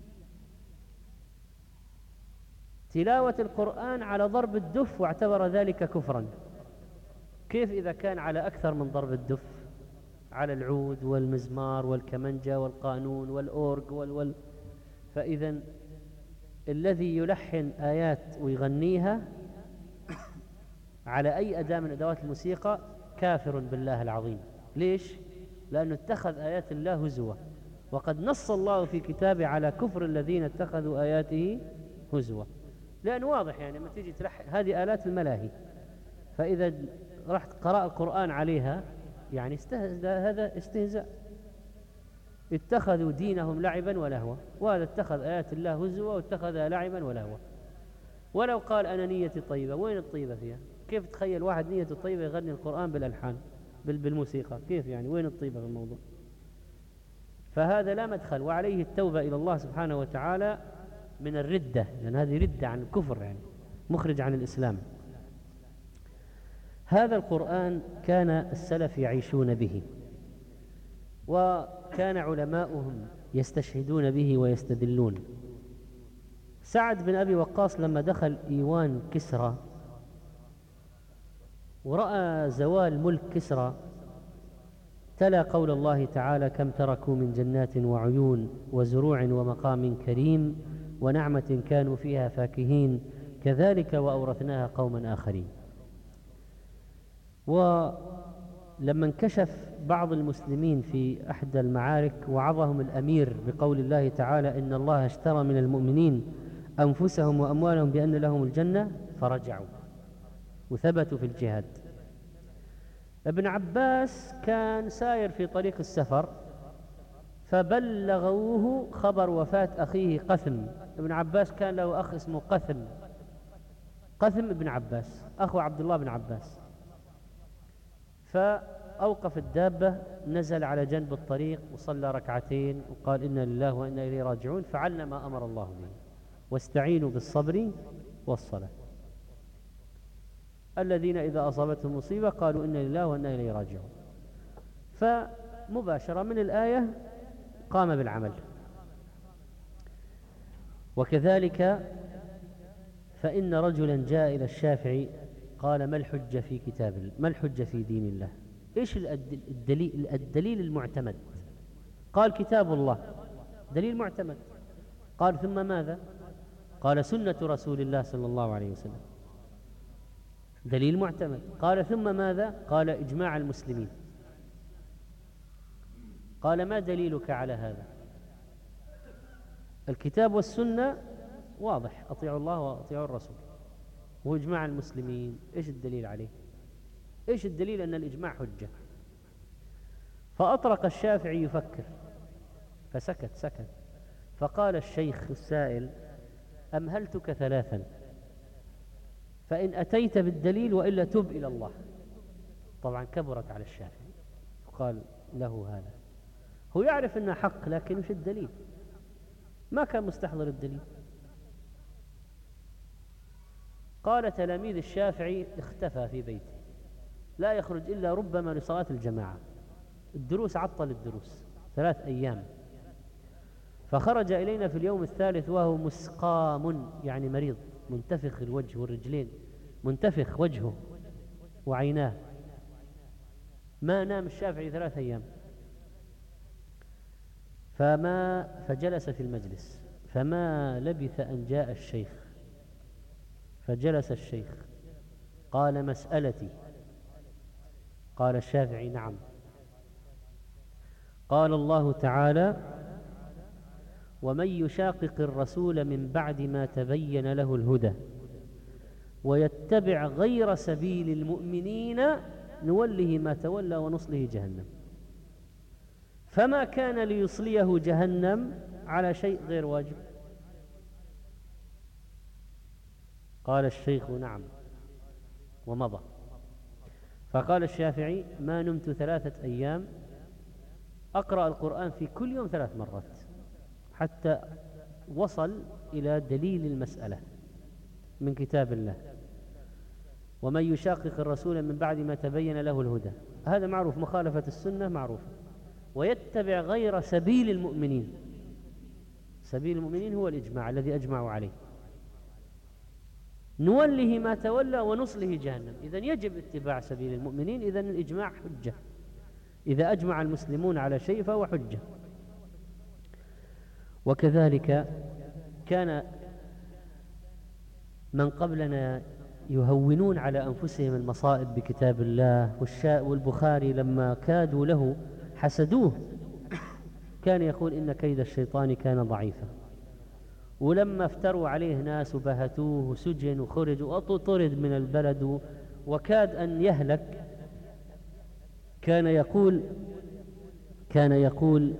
تلاوة القرآن على ضرب الدف، واعتبر ذلك كفرا. كيف إذا كان على أكثر من ضرب الدف، على العود والمزمار والكمنجة والقانون والأورج وال وال فإذا الذي يلحن آيات ويغنيها على أي أداة من أدوات الموسيقى كافر بالله العظيم. ليش؟ لأنه اتخذ آيات الله هزوا، وقد نص الله في كتابه على كفر الذين اتخذوا آياته هزوا. لأنه واضح يعني لما تيجي تلحن هذه آلات الملاهي، فإذا رحت قرأ القرآن عليها يعني استهزأ، هذا استهزاء. اتخذوا دينهم لعبا ولهوا، وهذا اتخذ آيات الله هزوا واتخذها لعبا ولهوا. ولو قال أنا نيتي طيبة، وين الطيبة فيها؟ كيف تخيل واحد نيته طيبة يغني القرآن بالألحان بالموسيقى؟ كيف يعني؟ وين الطيبة في الموضوع؟ فهذا لا مدخل، وعليه التوبة إلى الله سبحانه وتعالى من الردة، لأن هذه ردة عن الكفر، يعني مخرج عن الإسلام. هذا القرآن كان السلف يعيشون به، وكان علماؤهم يستشهدون به ويستدلون. سعد بن أبي وقاص لما دخل إيوان كسرى ورأى زوال ملك كسرى، تلا قول الله تعالى: كم تركوا من جنات وعيون وزروع ومقام كريم ونعمة كانوا فيها فاكهين كذلك وأورثناها قوما آخرين. ولما انكشف بعض المسلمين في أحدى المعارك وعظهم الأمير بقول الله تعالى: إن الله اشترى من المؤمنين أنفسهم وأموالهم بأن لهم الجنة فرجعوا وثبتوا في الجهاد. ابن عباس كان ساير في طريق السفر فبلغوه خبر وفاة أخيه قثم. ابن عباس كان له أخ اسمه قثم، قثم ابن عباس أخو عبد الله بن عباس. فأوقف الدابة، نزل على جنب الطريق وصلى ركعتين وقال إنا لله وإنا إليه راجعون، فعلنا ما أمر الله به واستعينوا بالصبر والصلاة. الذين إذا أصابتهم مصيبة قالوا إنا لله وإنا إليه راجعون. فمباشرة من الآية قام بالعمل. وكذلك فإن رجلا جاء إلى الشافعي قال ما الحجة في كتاب الله، ما الحجة في دين الله، إيش الدليل, الدليل المعتمد؟ قال كتاب الله دليل معتمد. قال ثم ماذا؟ قال سنة رسول الله صلى الله عليه وسلم دليل معتمد. قال ثم ماذا؟ قال إجماع المسلمين. قال ما دليلك على هذا؟ الكتاب والسنة واضح، أطيعوا الله وأطيعوا الرسول. وإجماع المسلمين إيش الدليل عليه؟ إيش الدليل أن الإجماع حجة؟ فأطرق الشافعي يفكر فسكت سكت. فقال الشيخ السائل أمهلتك ثلاثا فإن أتيت بالدليل وإلا تب إلى الله. طبعا كبرت على الشافعي، قال له هذا هو يعرف أنه حق لكن مش الدليل، ما كان مستحضر الدليل. قال تلاميذ الشافعي اختفى في بيته لا يخرج إلا ربما لصلاة الجماعة، الدروس عطل الدروس ثلاث أيام. فخرج إلينا في اليوم الثالث وهو مسقام يعني مريض، منتفخ الوجه والرجلين، منتفخ وجهه وعيناه، ما نام الشافعي ثلاث أيام. فما فجلس في المجلس فما لبث أن جاء الشيخ فجلس الشيخ قال مسألتي. قال الشافعي نعم. قال الله تعالى ومن يشاقق الرسول من بعد ما تبين له الهدى ويتبع غير سبيل المؤمنين نوله ما تولى ونصله جهنم. فما كان ليصليه جهنم على شيء غير واجب. قال الشيخ نعم ومضى. فقال الشافعي ما نمت ثلاثة أيام أقرأ القرآن في كل يوم ثلاث مرات حتى وصل إلى دليل المسألة من كتاب الله. ومن يشاقق الرسول من بعد ما تبين له الهدى، هذا معروف، مخالفة السنة معروف. ويتبع غير سبيل المؤمنين، سبيل المؤمنين هو الإجماع الذي أجمعوا عليه، نوله ما تولى ونصله جهنم. إذن يجب اتباع سبيل المؤمنين، إذن الإجماع حجة، إذا أجمع المسلمون على شيء فهو حجة. وكذلك كان من قبلنا يهونون على أنفسهم المصائب بكتاب الله. والبخاري لما كادوا له حسدوه كان يقول إن كيد الشيطان كان ضعيفا. ولما افتروا عليه ناس وبهتوه وسجن وخرج وطرد من البلد وكاد أن يهلك كان يقول كان يقول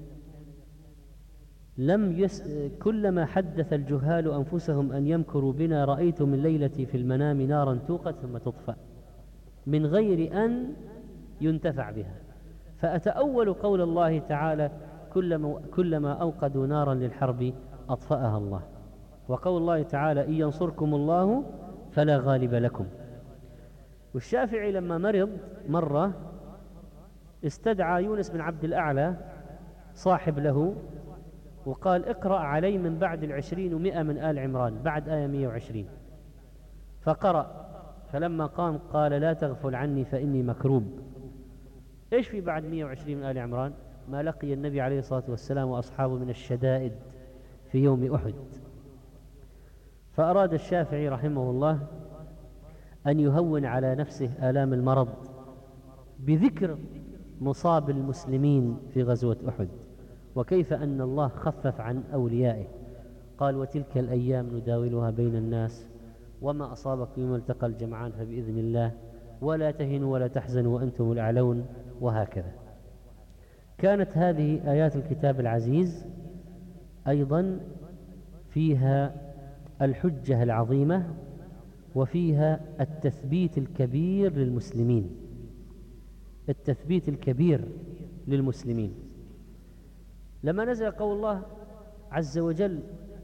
لم يس كلما حدث الجهال أنفسهم أن يمكروا بنا رأيت من ليلتي في المنام نارا توقد ثم تطفأ من غير أن ينتفع بها. فأتأول قول الله تعالى كلما, كلما أوقدوا نارا للحرب أطفأها الله، وقول الله تعالى إن ينصركم الله فلا غالب لكم. والشافعي لما مرض مرة استدعى يونس بن عبد الأعلى صاحب له وقال اقرأ علي من بعد العشرين ومئة من آل عمران بعد آية مئة وعشرين. فقرأ فلما قام قال لا تغفل عني فإني مكروب. إيش في بعد مئة وعشرين من آل عمران؟ ما لقي النبي عليه الصلاة والسلام وأصحابه من الشدائد في يوم أحد. فأراد الشافعي رحمه الله أن يهون على نفسه آلام المرض بذكر مصاب المسلمين في غزوة أحد وكيف أن الله خفف عن أوليائه قال وتلك الأيام نداولها بين الناس وما أصابكم يوم التقى الجمعان فبإذن الله ولا تهنوا ولا تحزنوا وأنتم الأعلون، وهكذا. كانت هذه آيات الكتاب العزيز أيضا فيها الحجة العظيمة وفيها التثبيت الكبير للمسلمين، التثبيت الكبير للمسلمين. لما نزل قول الله عز وجل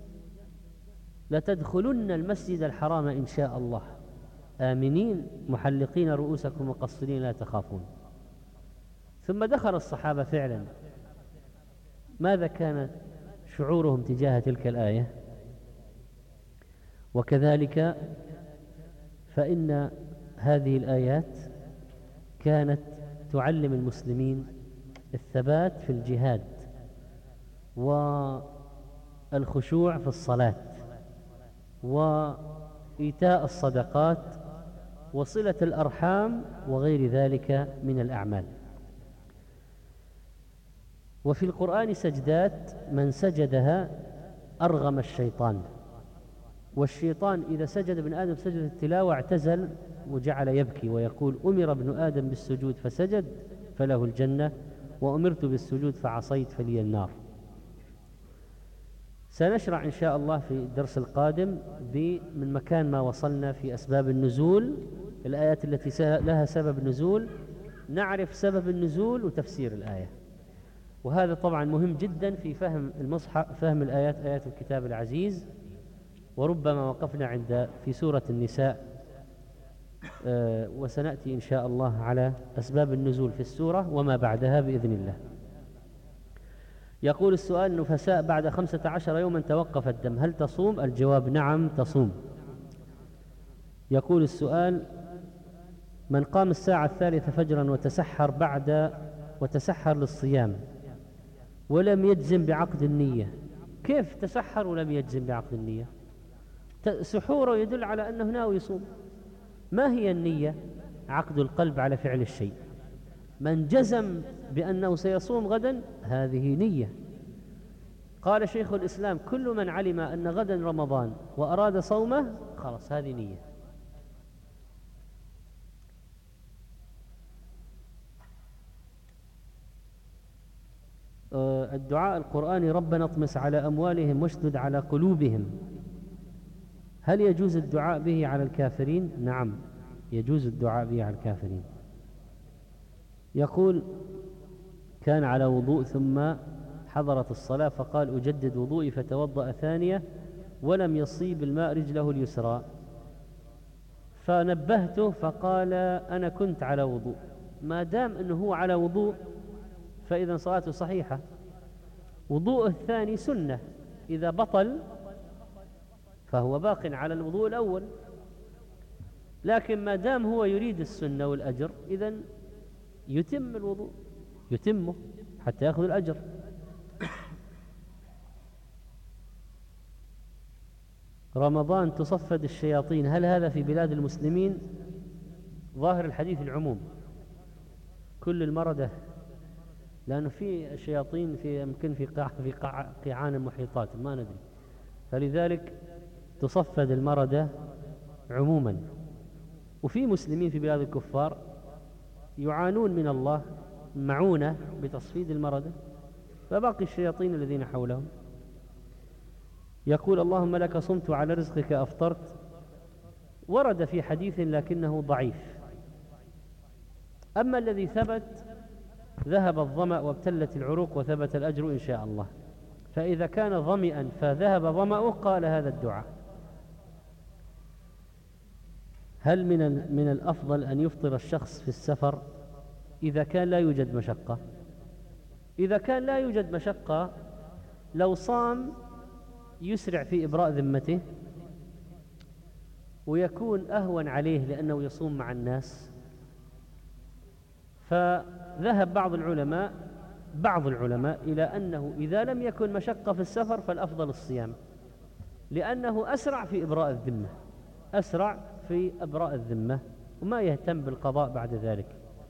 لتدخلن المسجد الحرام إن شاء الله آمنين محلقين رؤوسكم ومقصرين لا تخافون، ثم دخل الصحابة فعلا، ماذا كان شعورهم تجاه تلك الآية؟ وكذلك فإن هذه الآيات كانت تعلم المسلمين الثبات في الجهاد والخشوع في الصلاة وإيتاء الصدقات وصلة الأرحام وغير ذلك من الأعمال. وفي القرآن سجدات من سجدها أرغم الشيطان، والشيطان إذا سجد ابن آدم سجد التلاوة اعتزل وجعل يبكي ويقول أمر ابن آدم بالسجود فسجد فله الجنة وأمرت بالسجود فعصيت فلي النار. سنشرع إن شاء الله في الدرس القادم من مكان ما وصلنا في أسباب النزول، الآيات التي لها سبب نزول، نعرف سبب النزول وتفسير الآية. وهذا طبعا مهم جدا في فهم المصحف، فهم الآيات، آيات الكتاب العزيز. وربما وقفنا عند في سورة النساء، آه وسنأتي إن شاء الله على أسباب النزول في السورة وما بعدها بإذن الله. يقول السؤال: النفساء بعد خمسة عشر يوما توقف الدم، هل تصوم؟ الجواب: نعم تصوم. يقول السؤال: من قام الساعة الثالثة فجرا وتسحر بعد وتسحر للصيام ولم يجزم بعقد النية، كيف تسحر ولم يجزم بعقد النية؟ سحوره يدل على أنه ناوي يصوم. ما هي النية؟ عقد القلب على فعل الشيء. من جزم بأنه سيصوم غدا هذه نية. قال شيخ الإسلام: كل من علم أن غدا رمضان وأراد صومه خلاص هذه نية. الدعاء القرآني: ربنا اطمس على أموالهم واشدد على قلوبهم، هل يجوز الدعاء به على الكافرين؟ نعم يجوز الدعاء به على الكافرين. يقول: كان على وضوء ثم حضرت الصلاة فقال أجدد وضوئي فتوضأ ثانية ولم يصيب الماء رجله اليسرى، فنبهته فقال أنا كنت على وضوء. ما دام أنه هو على وضوء فإذا صلاته صحيحة. وضوء الثاني سنة، إذا بطل فهو باق على الوضوء الأول، لكن ما دام هو يريد السنة والأجر إذن يتم الوضوء، يتمه حتى يأخذ الأجر. رمضان تصفد الشياطين، هل هذا في بلاد المسلمين؟ ظاهر الحديث العموم، كل المردة، لأنه في شياطين في يمكن في قاع في قاع قيعان المحيطات ما ندري، فلذلك تصفد المردة عموما. وفي مسلمين في بلاد الكفار يعانون من الله معونة بتصفيد المردة، فباقي الشياطين الذين حولهم. يقول: اللهم لك صمت على رزقك أفطرت، ورد في حديث لكنه ضعيف. أما الذي ثبت: ذهب الظمأ وابتلت العروق وثبت الأجر إن شاء الله. فإذا كان ظمئا فذهب ظمأه قال هذا الدعاء. هل من من الأفضل أن يفطر الشخص في السفر إذا كان لا يوجد مشقة؟ إذا كان لا يوجد مشقة لو صام يسرع في إبراء ذمته ويكون أهون عليه لأنه يصوم مع الناس. فذهب بعض العلماء بعض العلماء إلى أنه إذا لم يكن مشقة في السفر فالأفضل الصيام، لأنه أسرع في إبراء الذمة، أسرع في إبراء الذمة وما يهتم بالقضاء بعد ذلك.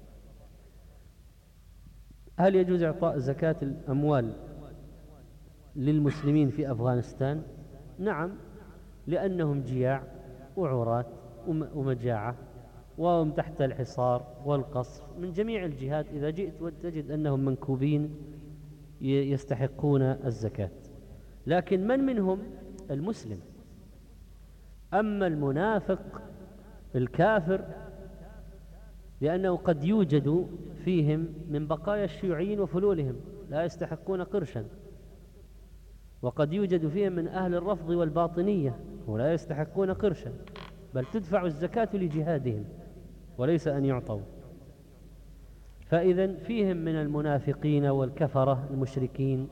هل يجوز إعطاء زكاة الأموال للمسلمين في أفغانستان؟ نعم، لأنهم جياع وعراة ومجاعة وهم تحت الحصار والقصف من جميع الجهات. إذا جئت وتجد أنهم منكوبين يستحقون الزكاة. لكن من منهم؟ المسلم. أما المنافق الكافر لأنه قد يوجد فيهم من بقايا الشيوعيين وفلولهم لا يستحقون قرشا، وقد يوجد فيهم من أهل الرفض والباطنية ولا يستحقون قرشا، بل تدفع الزكاة لجهادهم وليس أن يعطوا. فإذا فيهم من المنافقين والكفرة المشركين،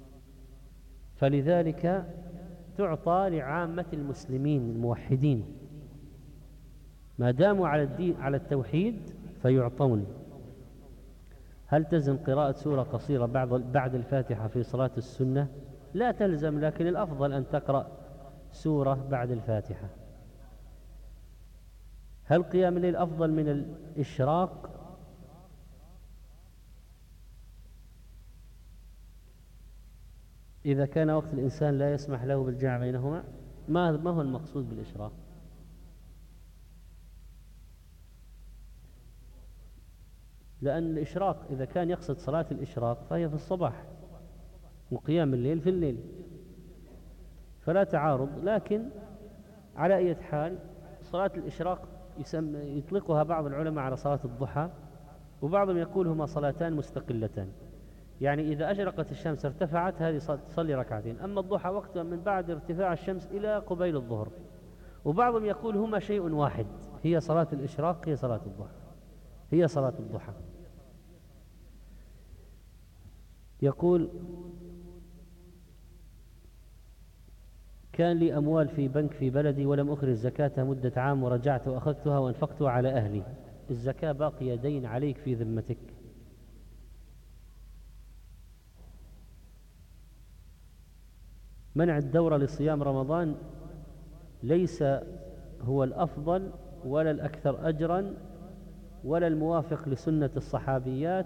فلذلك تعطى لعامة المسلمين الموحدين ما داموا على الدين على التوحيد فيعطون. هل تلزم قراءة سورة قصيرة بعد بعد الفاتحة في صلاة السنة؟ لا تلزم، لكن الأفضل أن تقرأ سورة بعد الفاتحة. هل قيام الليل أفضل من الإشراق؟ إذا كان وقت الإنسان لا يسمح له بالجمع بينهما. ما ما هو المقصود بالإشراق؟ لأن الإشراق إذا كان يقصد صلاة الإشراق فهي في الصباح، وقيام الليل في الليل، فلا تعارض. لكن على أي حال صلاة الإشراق يسمى يطلقها بعض العلماء على صلاة الضحى، وبعضهم يقول هما صلاتان مستقلتان، يعني إذا أشرقت الشمس ارتفعت هذه تصلي ركعتين، أما الضحى وقتها من بعد ارتفاع الشمس إلى قبيل الظهر. وبعضهم يقول هما شيء واحد، هي صلاة الإشراق هي صلاة الضحى هي صلاة الضحى. يقول: كان لي أموال في بنك في بلدي ولم أخرج زكاتها مدة عام، ورجعت وأخذتها وأنفقتها على أهلي، الزكاة باقية دين عليك في ذمتك. منع الدورة لصيام رمضان ليس هو الأفضل ولا الأكثر أجرا ولا الموافق لسنة الصحابيات،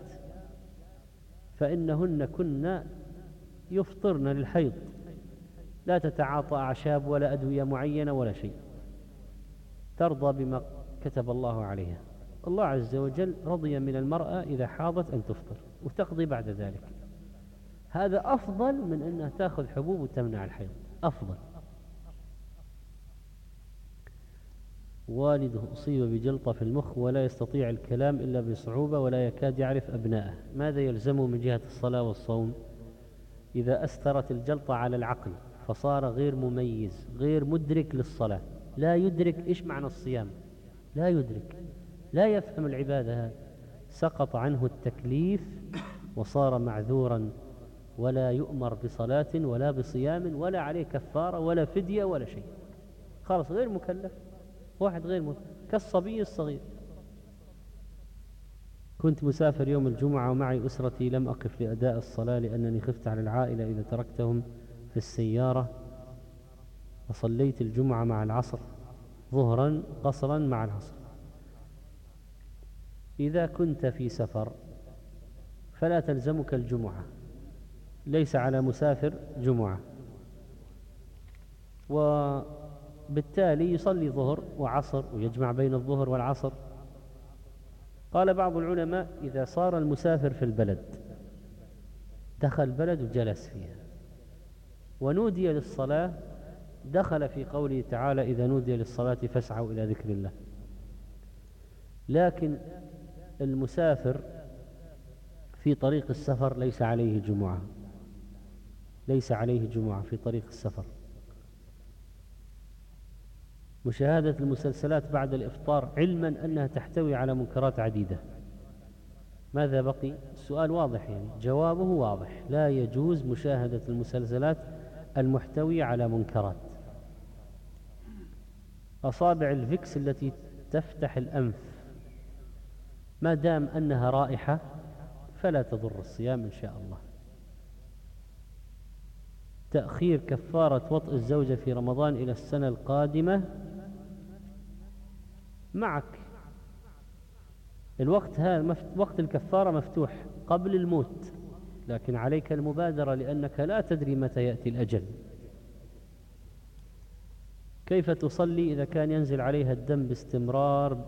فإنهن كن يفطرن للحيض، لا تتعاطى أعشاب ولا أدوية معينة ولا شيء، ترضى بما كتب الله عليها. الله عز وجل رضي من المرأة إذا حاضت أن تفطر وتقضي بعد ذلك، هذا أفضل من أنها تأخذ حبوب وتمنع الحيض، أفضل. والده أصيب بجلطة في المخ ولا يستطيع الكلام إلا بصعوبة ولا يكاد يعرف أبنائه، ماذا يلزمه من جهة الصلاة والصوم؟ إذا أثرت الجلطة على العقل فصار غير مميز غير مدرك للصلاة، لا يدرك إيش معنى الصيام، لا يدرك، لا يفهم العبادة، سقط عنه التكليف وصار معذورا، ولا يؤمر بصلاة ولا بصيام ولا عليه كفارة ولا فدية ولا شيء، خلاص غير مكلف، واحد غير مكلف كالصبي الصغير. كنت مسافر يوم الجمعة ومعي أسرتي، لم أقف لأداء الصلاة لأنني خفت على العائلة إذا تركتهم في السيارة، وصليت الجمعة مع العصر ظهرا قصرا مع العصر. إذا كنت في سفر فلا تلزمك الجمعة، ليس على مسافر جمعة، وبالتالي يصلي ظهر وعصر ويجمع بين الظهر والعصر. قال بعض العلماء: إذا صار المسافر في البلد، دخل بلد وجلس فيها ونودي للصلاة، دخل في قوله تعالى: إذا نودي للصلاة فاسعوا إلى ذكر الله. لكن المسافر في طريق السفر ليس عليه جمعة، ليس عليه جمعة في طريق السفر. مشاهدة المسلسلات بعد الإفطار علما أنها تحتوي على منكرات عديدة، ماذا بقي؟ السؤال واضح، يعني جوابه واضح، لا يجوز مشاهدة المسلسلات المحتوية على منكرات. أصابع الفيكس التي تفتح الأنف ما دام أنها رائحة فلا تضر الصيام إن شاء الله. تأخير كفارة وطء الزوجة في رمضان إلى السنة القادمة معك، الوقت هذا وقت الكفارة مفتوح قبل الموت، لكن عليك المبادرة لأنك لا تدري متى يأتي الأجل. كيف تصلي إذا كان ينزل عليها الدم باستمرار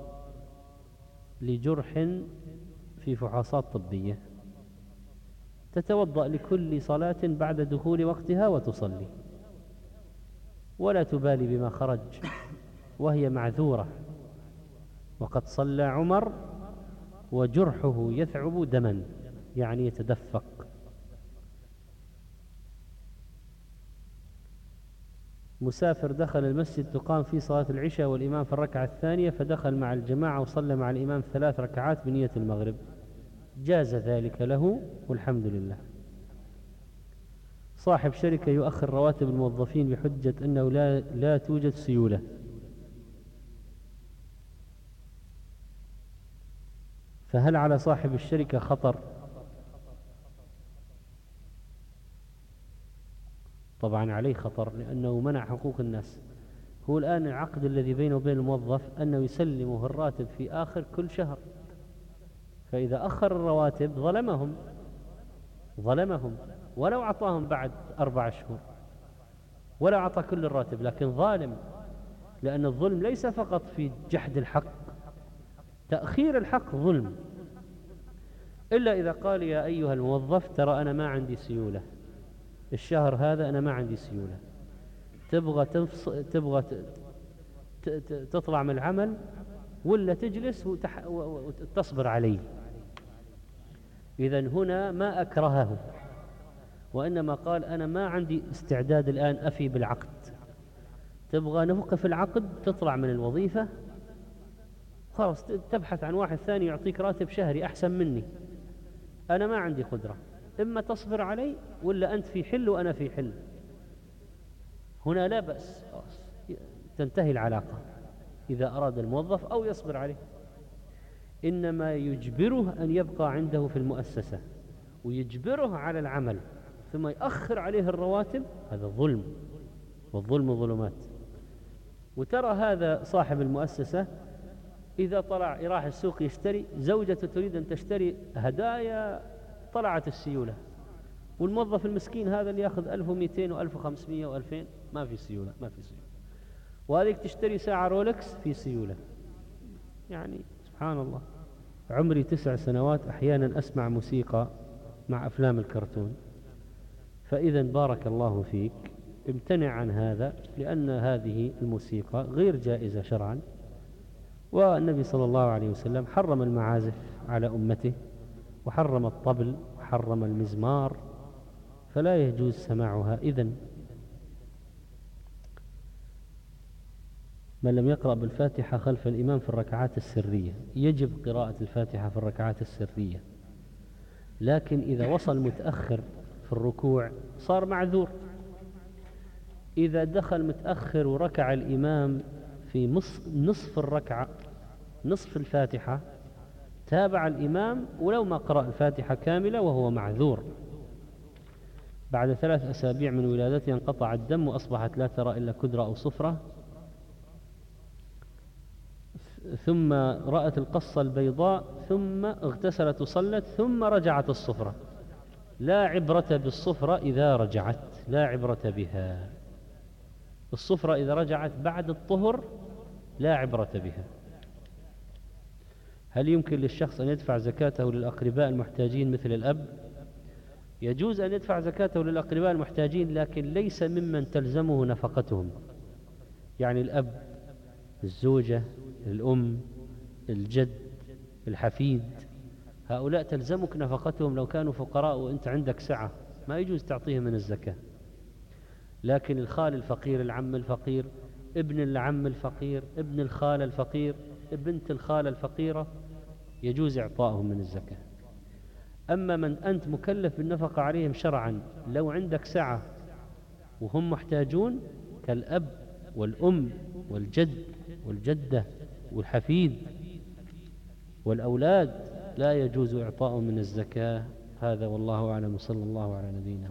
لجرح في فحوصات طبية؟ تتوضأ لكل صلاة بعد دخول وقتها وتصلي، ولا تبالي بما خرج، وهي معذورة. وقد صلى عمر وجرحه يثعب دما، يعني يتدفق. مسافر دخل المسجد تقام فيه صلاة العشاء والإمام في الركعة الثانية، فدخل مع الجماعة وصلى مع الإمام ثلاث ركعات بنية المغرب، جاز ذلك له والحمد لله. صاحب شركة يؤخر رواتب الموظفين بحجة أنه لا, لا توجد سيولة، فهل على صاحب الشركة خطر؟ طبعا عليه خطر، لأنه منع حقوق الناس. هو الآن العقد الذي بينه وبين الموظف أنه يسلمه الراتب في آخر كل شهر، فإذا أخر الرواتب ظلمهم ظلمهم ولو أعطاهم بعد أربع شهور، ولو أعطى كل الراتب، لكن ظالم. لأن الظلم ليس فقط في جحد الحق، تأخير الحق ظلم، إلا إذا قال يا أيها الموظف ترى أنا ما عندي سيولة الشهر هذا، أنا ما عندي سيولة، تبغى تفص... تبغى ت... ت... ت... تطلع من العمل ولا تجلس وتح... وتصبر عليه. إذن هنا ما أكرهه، وإنما قال أنا ما عندي استعداد الآن أفي بالعقد، تبغى نوقف العقد تطلع من الوظيفة خلاص، تبحث عن واحد ثاني يعطيك راتب شهري أحسن مني، أنا ما عندي قدرة، إما تصبر علي ولا أنت في حل وأنا في حل. هنا لا بأس، تنتهي العلاقة إذا أراد الموظف أو يصبر عليه. إنما يجبره أن يبقى عنده في المؤسسة ويجبره على العمل ثم يأخر عليه الرواتب، هذا ظلم، والظلم ظلمات. وترى هذا صاحب المؤسسة إذا طلع راح السوق يشتري، زوجته تريد أن تشتري هدايا، طلعت السيولة، والموظف المسكين هذا اللي يأخذ ألف ومئتين وألف وخمسمائة وألفين ما في سيولة، ما في سيولة. وهذيك تشتري ساعة رولكس في سيولة. يعني سبحان الله. عمري تسع سنوات أحيانا أسمع موسيقى مع أفلام الكرتون، فإذا بارك الله فيك امتنع عن هذا، لأن هذه الموسيقى غير جائزة شرعا، والنبي صلى الله عليه وسلم حرم المعازف على أمته، وحرم الطبل وحرم المزمار، فلا يجوز سماعها. إذن من لم يقرأ بالفاتحة خلف الإمام في الركعات السرية يجب قراءة الفاتحة في الركعات السرية، لكن إذا وصل متأخر في الركوع صار معذور. إذا دخل متأخر وركع الإمام في نصف الركعة نصف الفاتحة تابع الإمام ولو ما قرأ الفاتحة كاملة وهو معذور. بعد ثلاث أسابيع من ولادته انقطع الدم وأصبحت لا ترى إلا كدرة أو صفرة، ثم رأت القصة البيضاء ثم اغتسلت وصلت ثم رجعت الصفرة. لا عبرة بالصفرة إذا رجعت، لا عبرة بها. الصفرة إذا رجعت بعد الطهر لا عبرة بها. هل يمكن للشخص أن يدفع زكاته للأقرباء المحتاجين مثل الأب؟ يجوز أن يدفع زكاته للأقرباء المحتاجين، لكن ليس ممن تلزمه نفقتهم. يعني الأب، الزوجة، الأم، الجد، الحفيد، هؤلاء تلزمك نفقتهم لو كانوا فقراء وأنت عندك سعة، ما يجوز تعطيهم من الزكاة. لكن الخال الفقير، العم الفقير، ابن العم الفقير، ابن الخال الفقير، بنت الخالة الفقيرة، يجوز إعطائهم من الزكاة. أما من أنت مكلف بالنفقة عليهم شرعا، لو عندك سعة وهم محتاجون كالأب والأم والجد والجدة والحفيد والأولاد، لا يجوز إعطائهم من الزكاة. هذا والله أعلم، صلى الله على نبينا.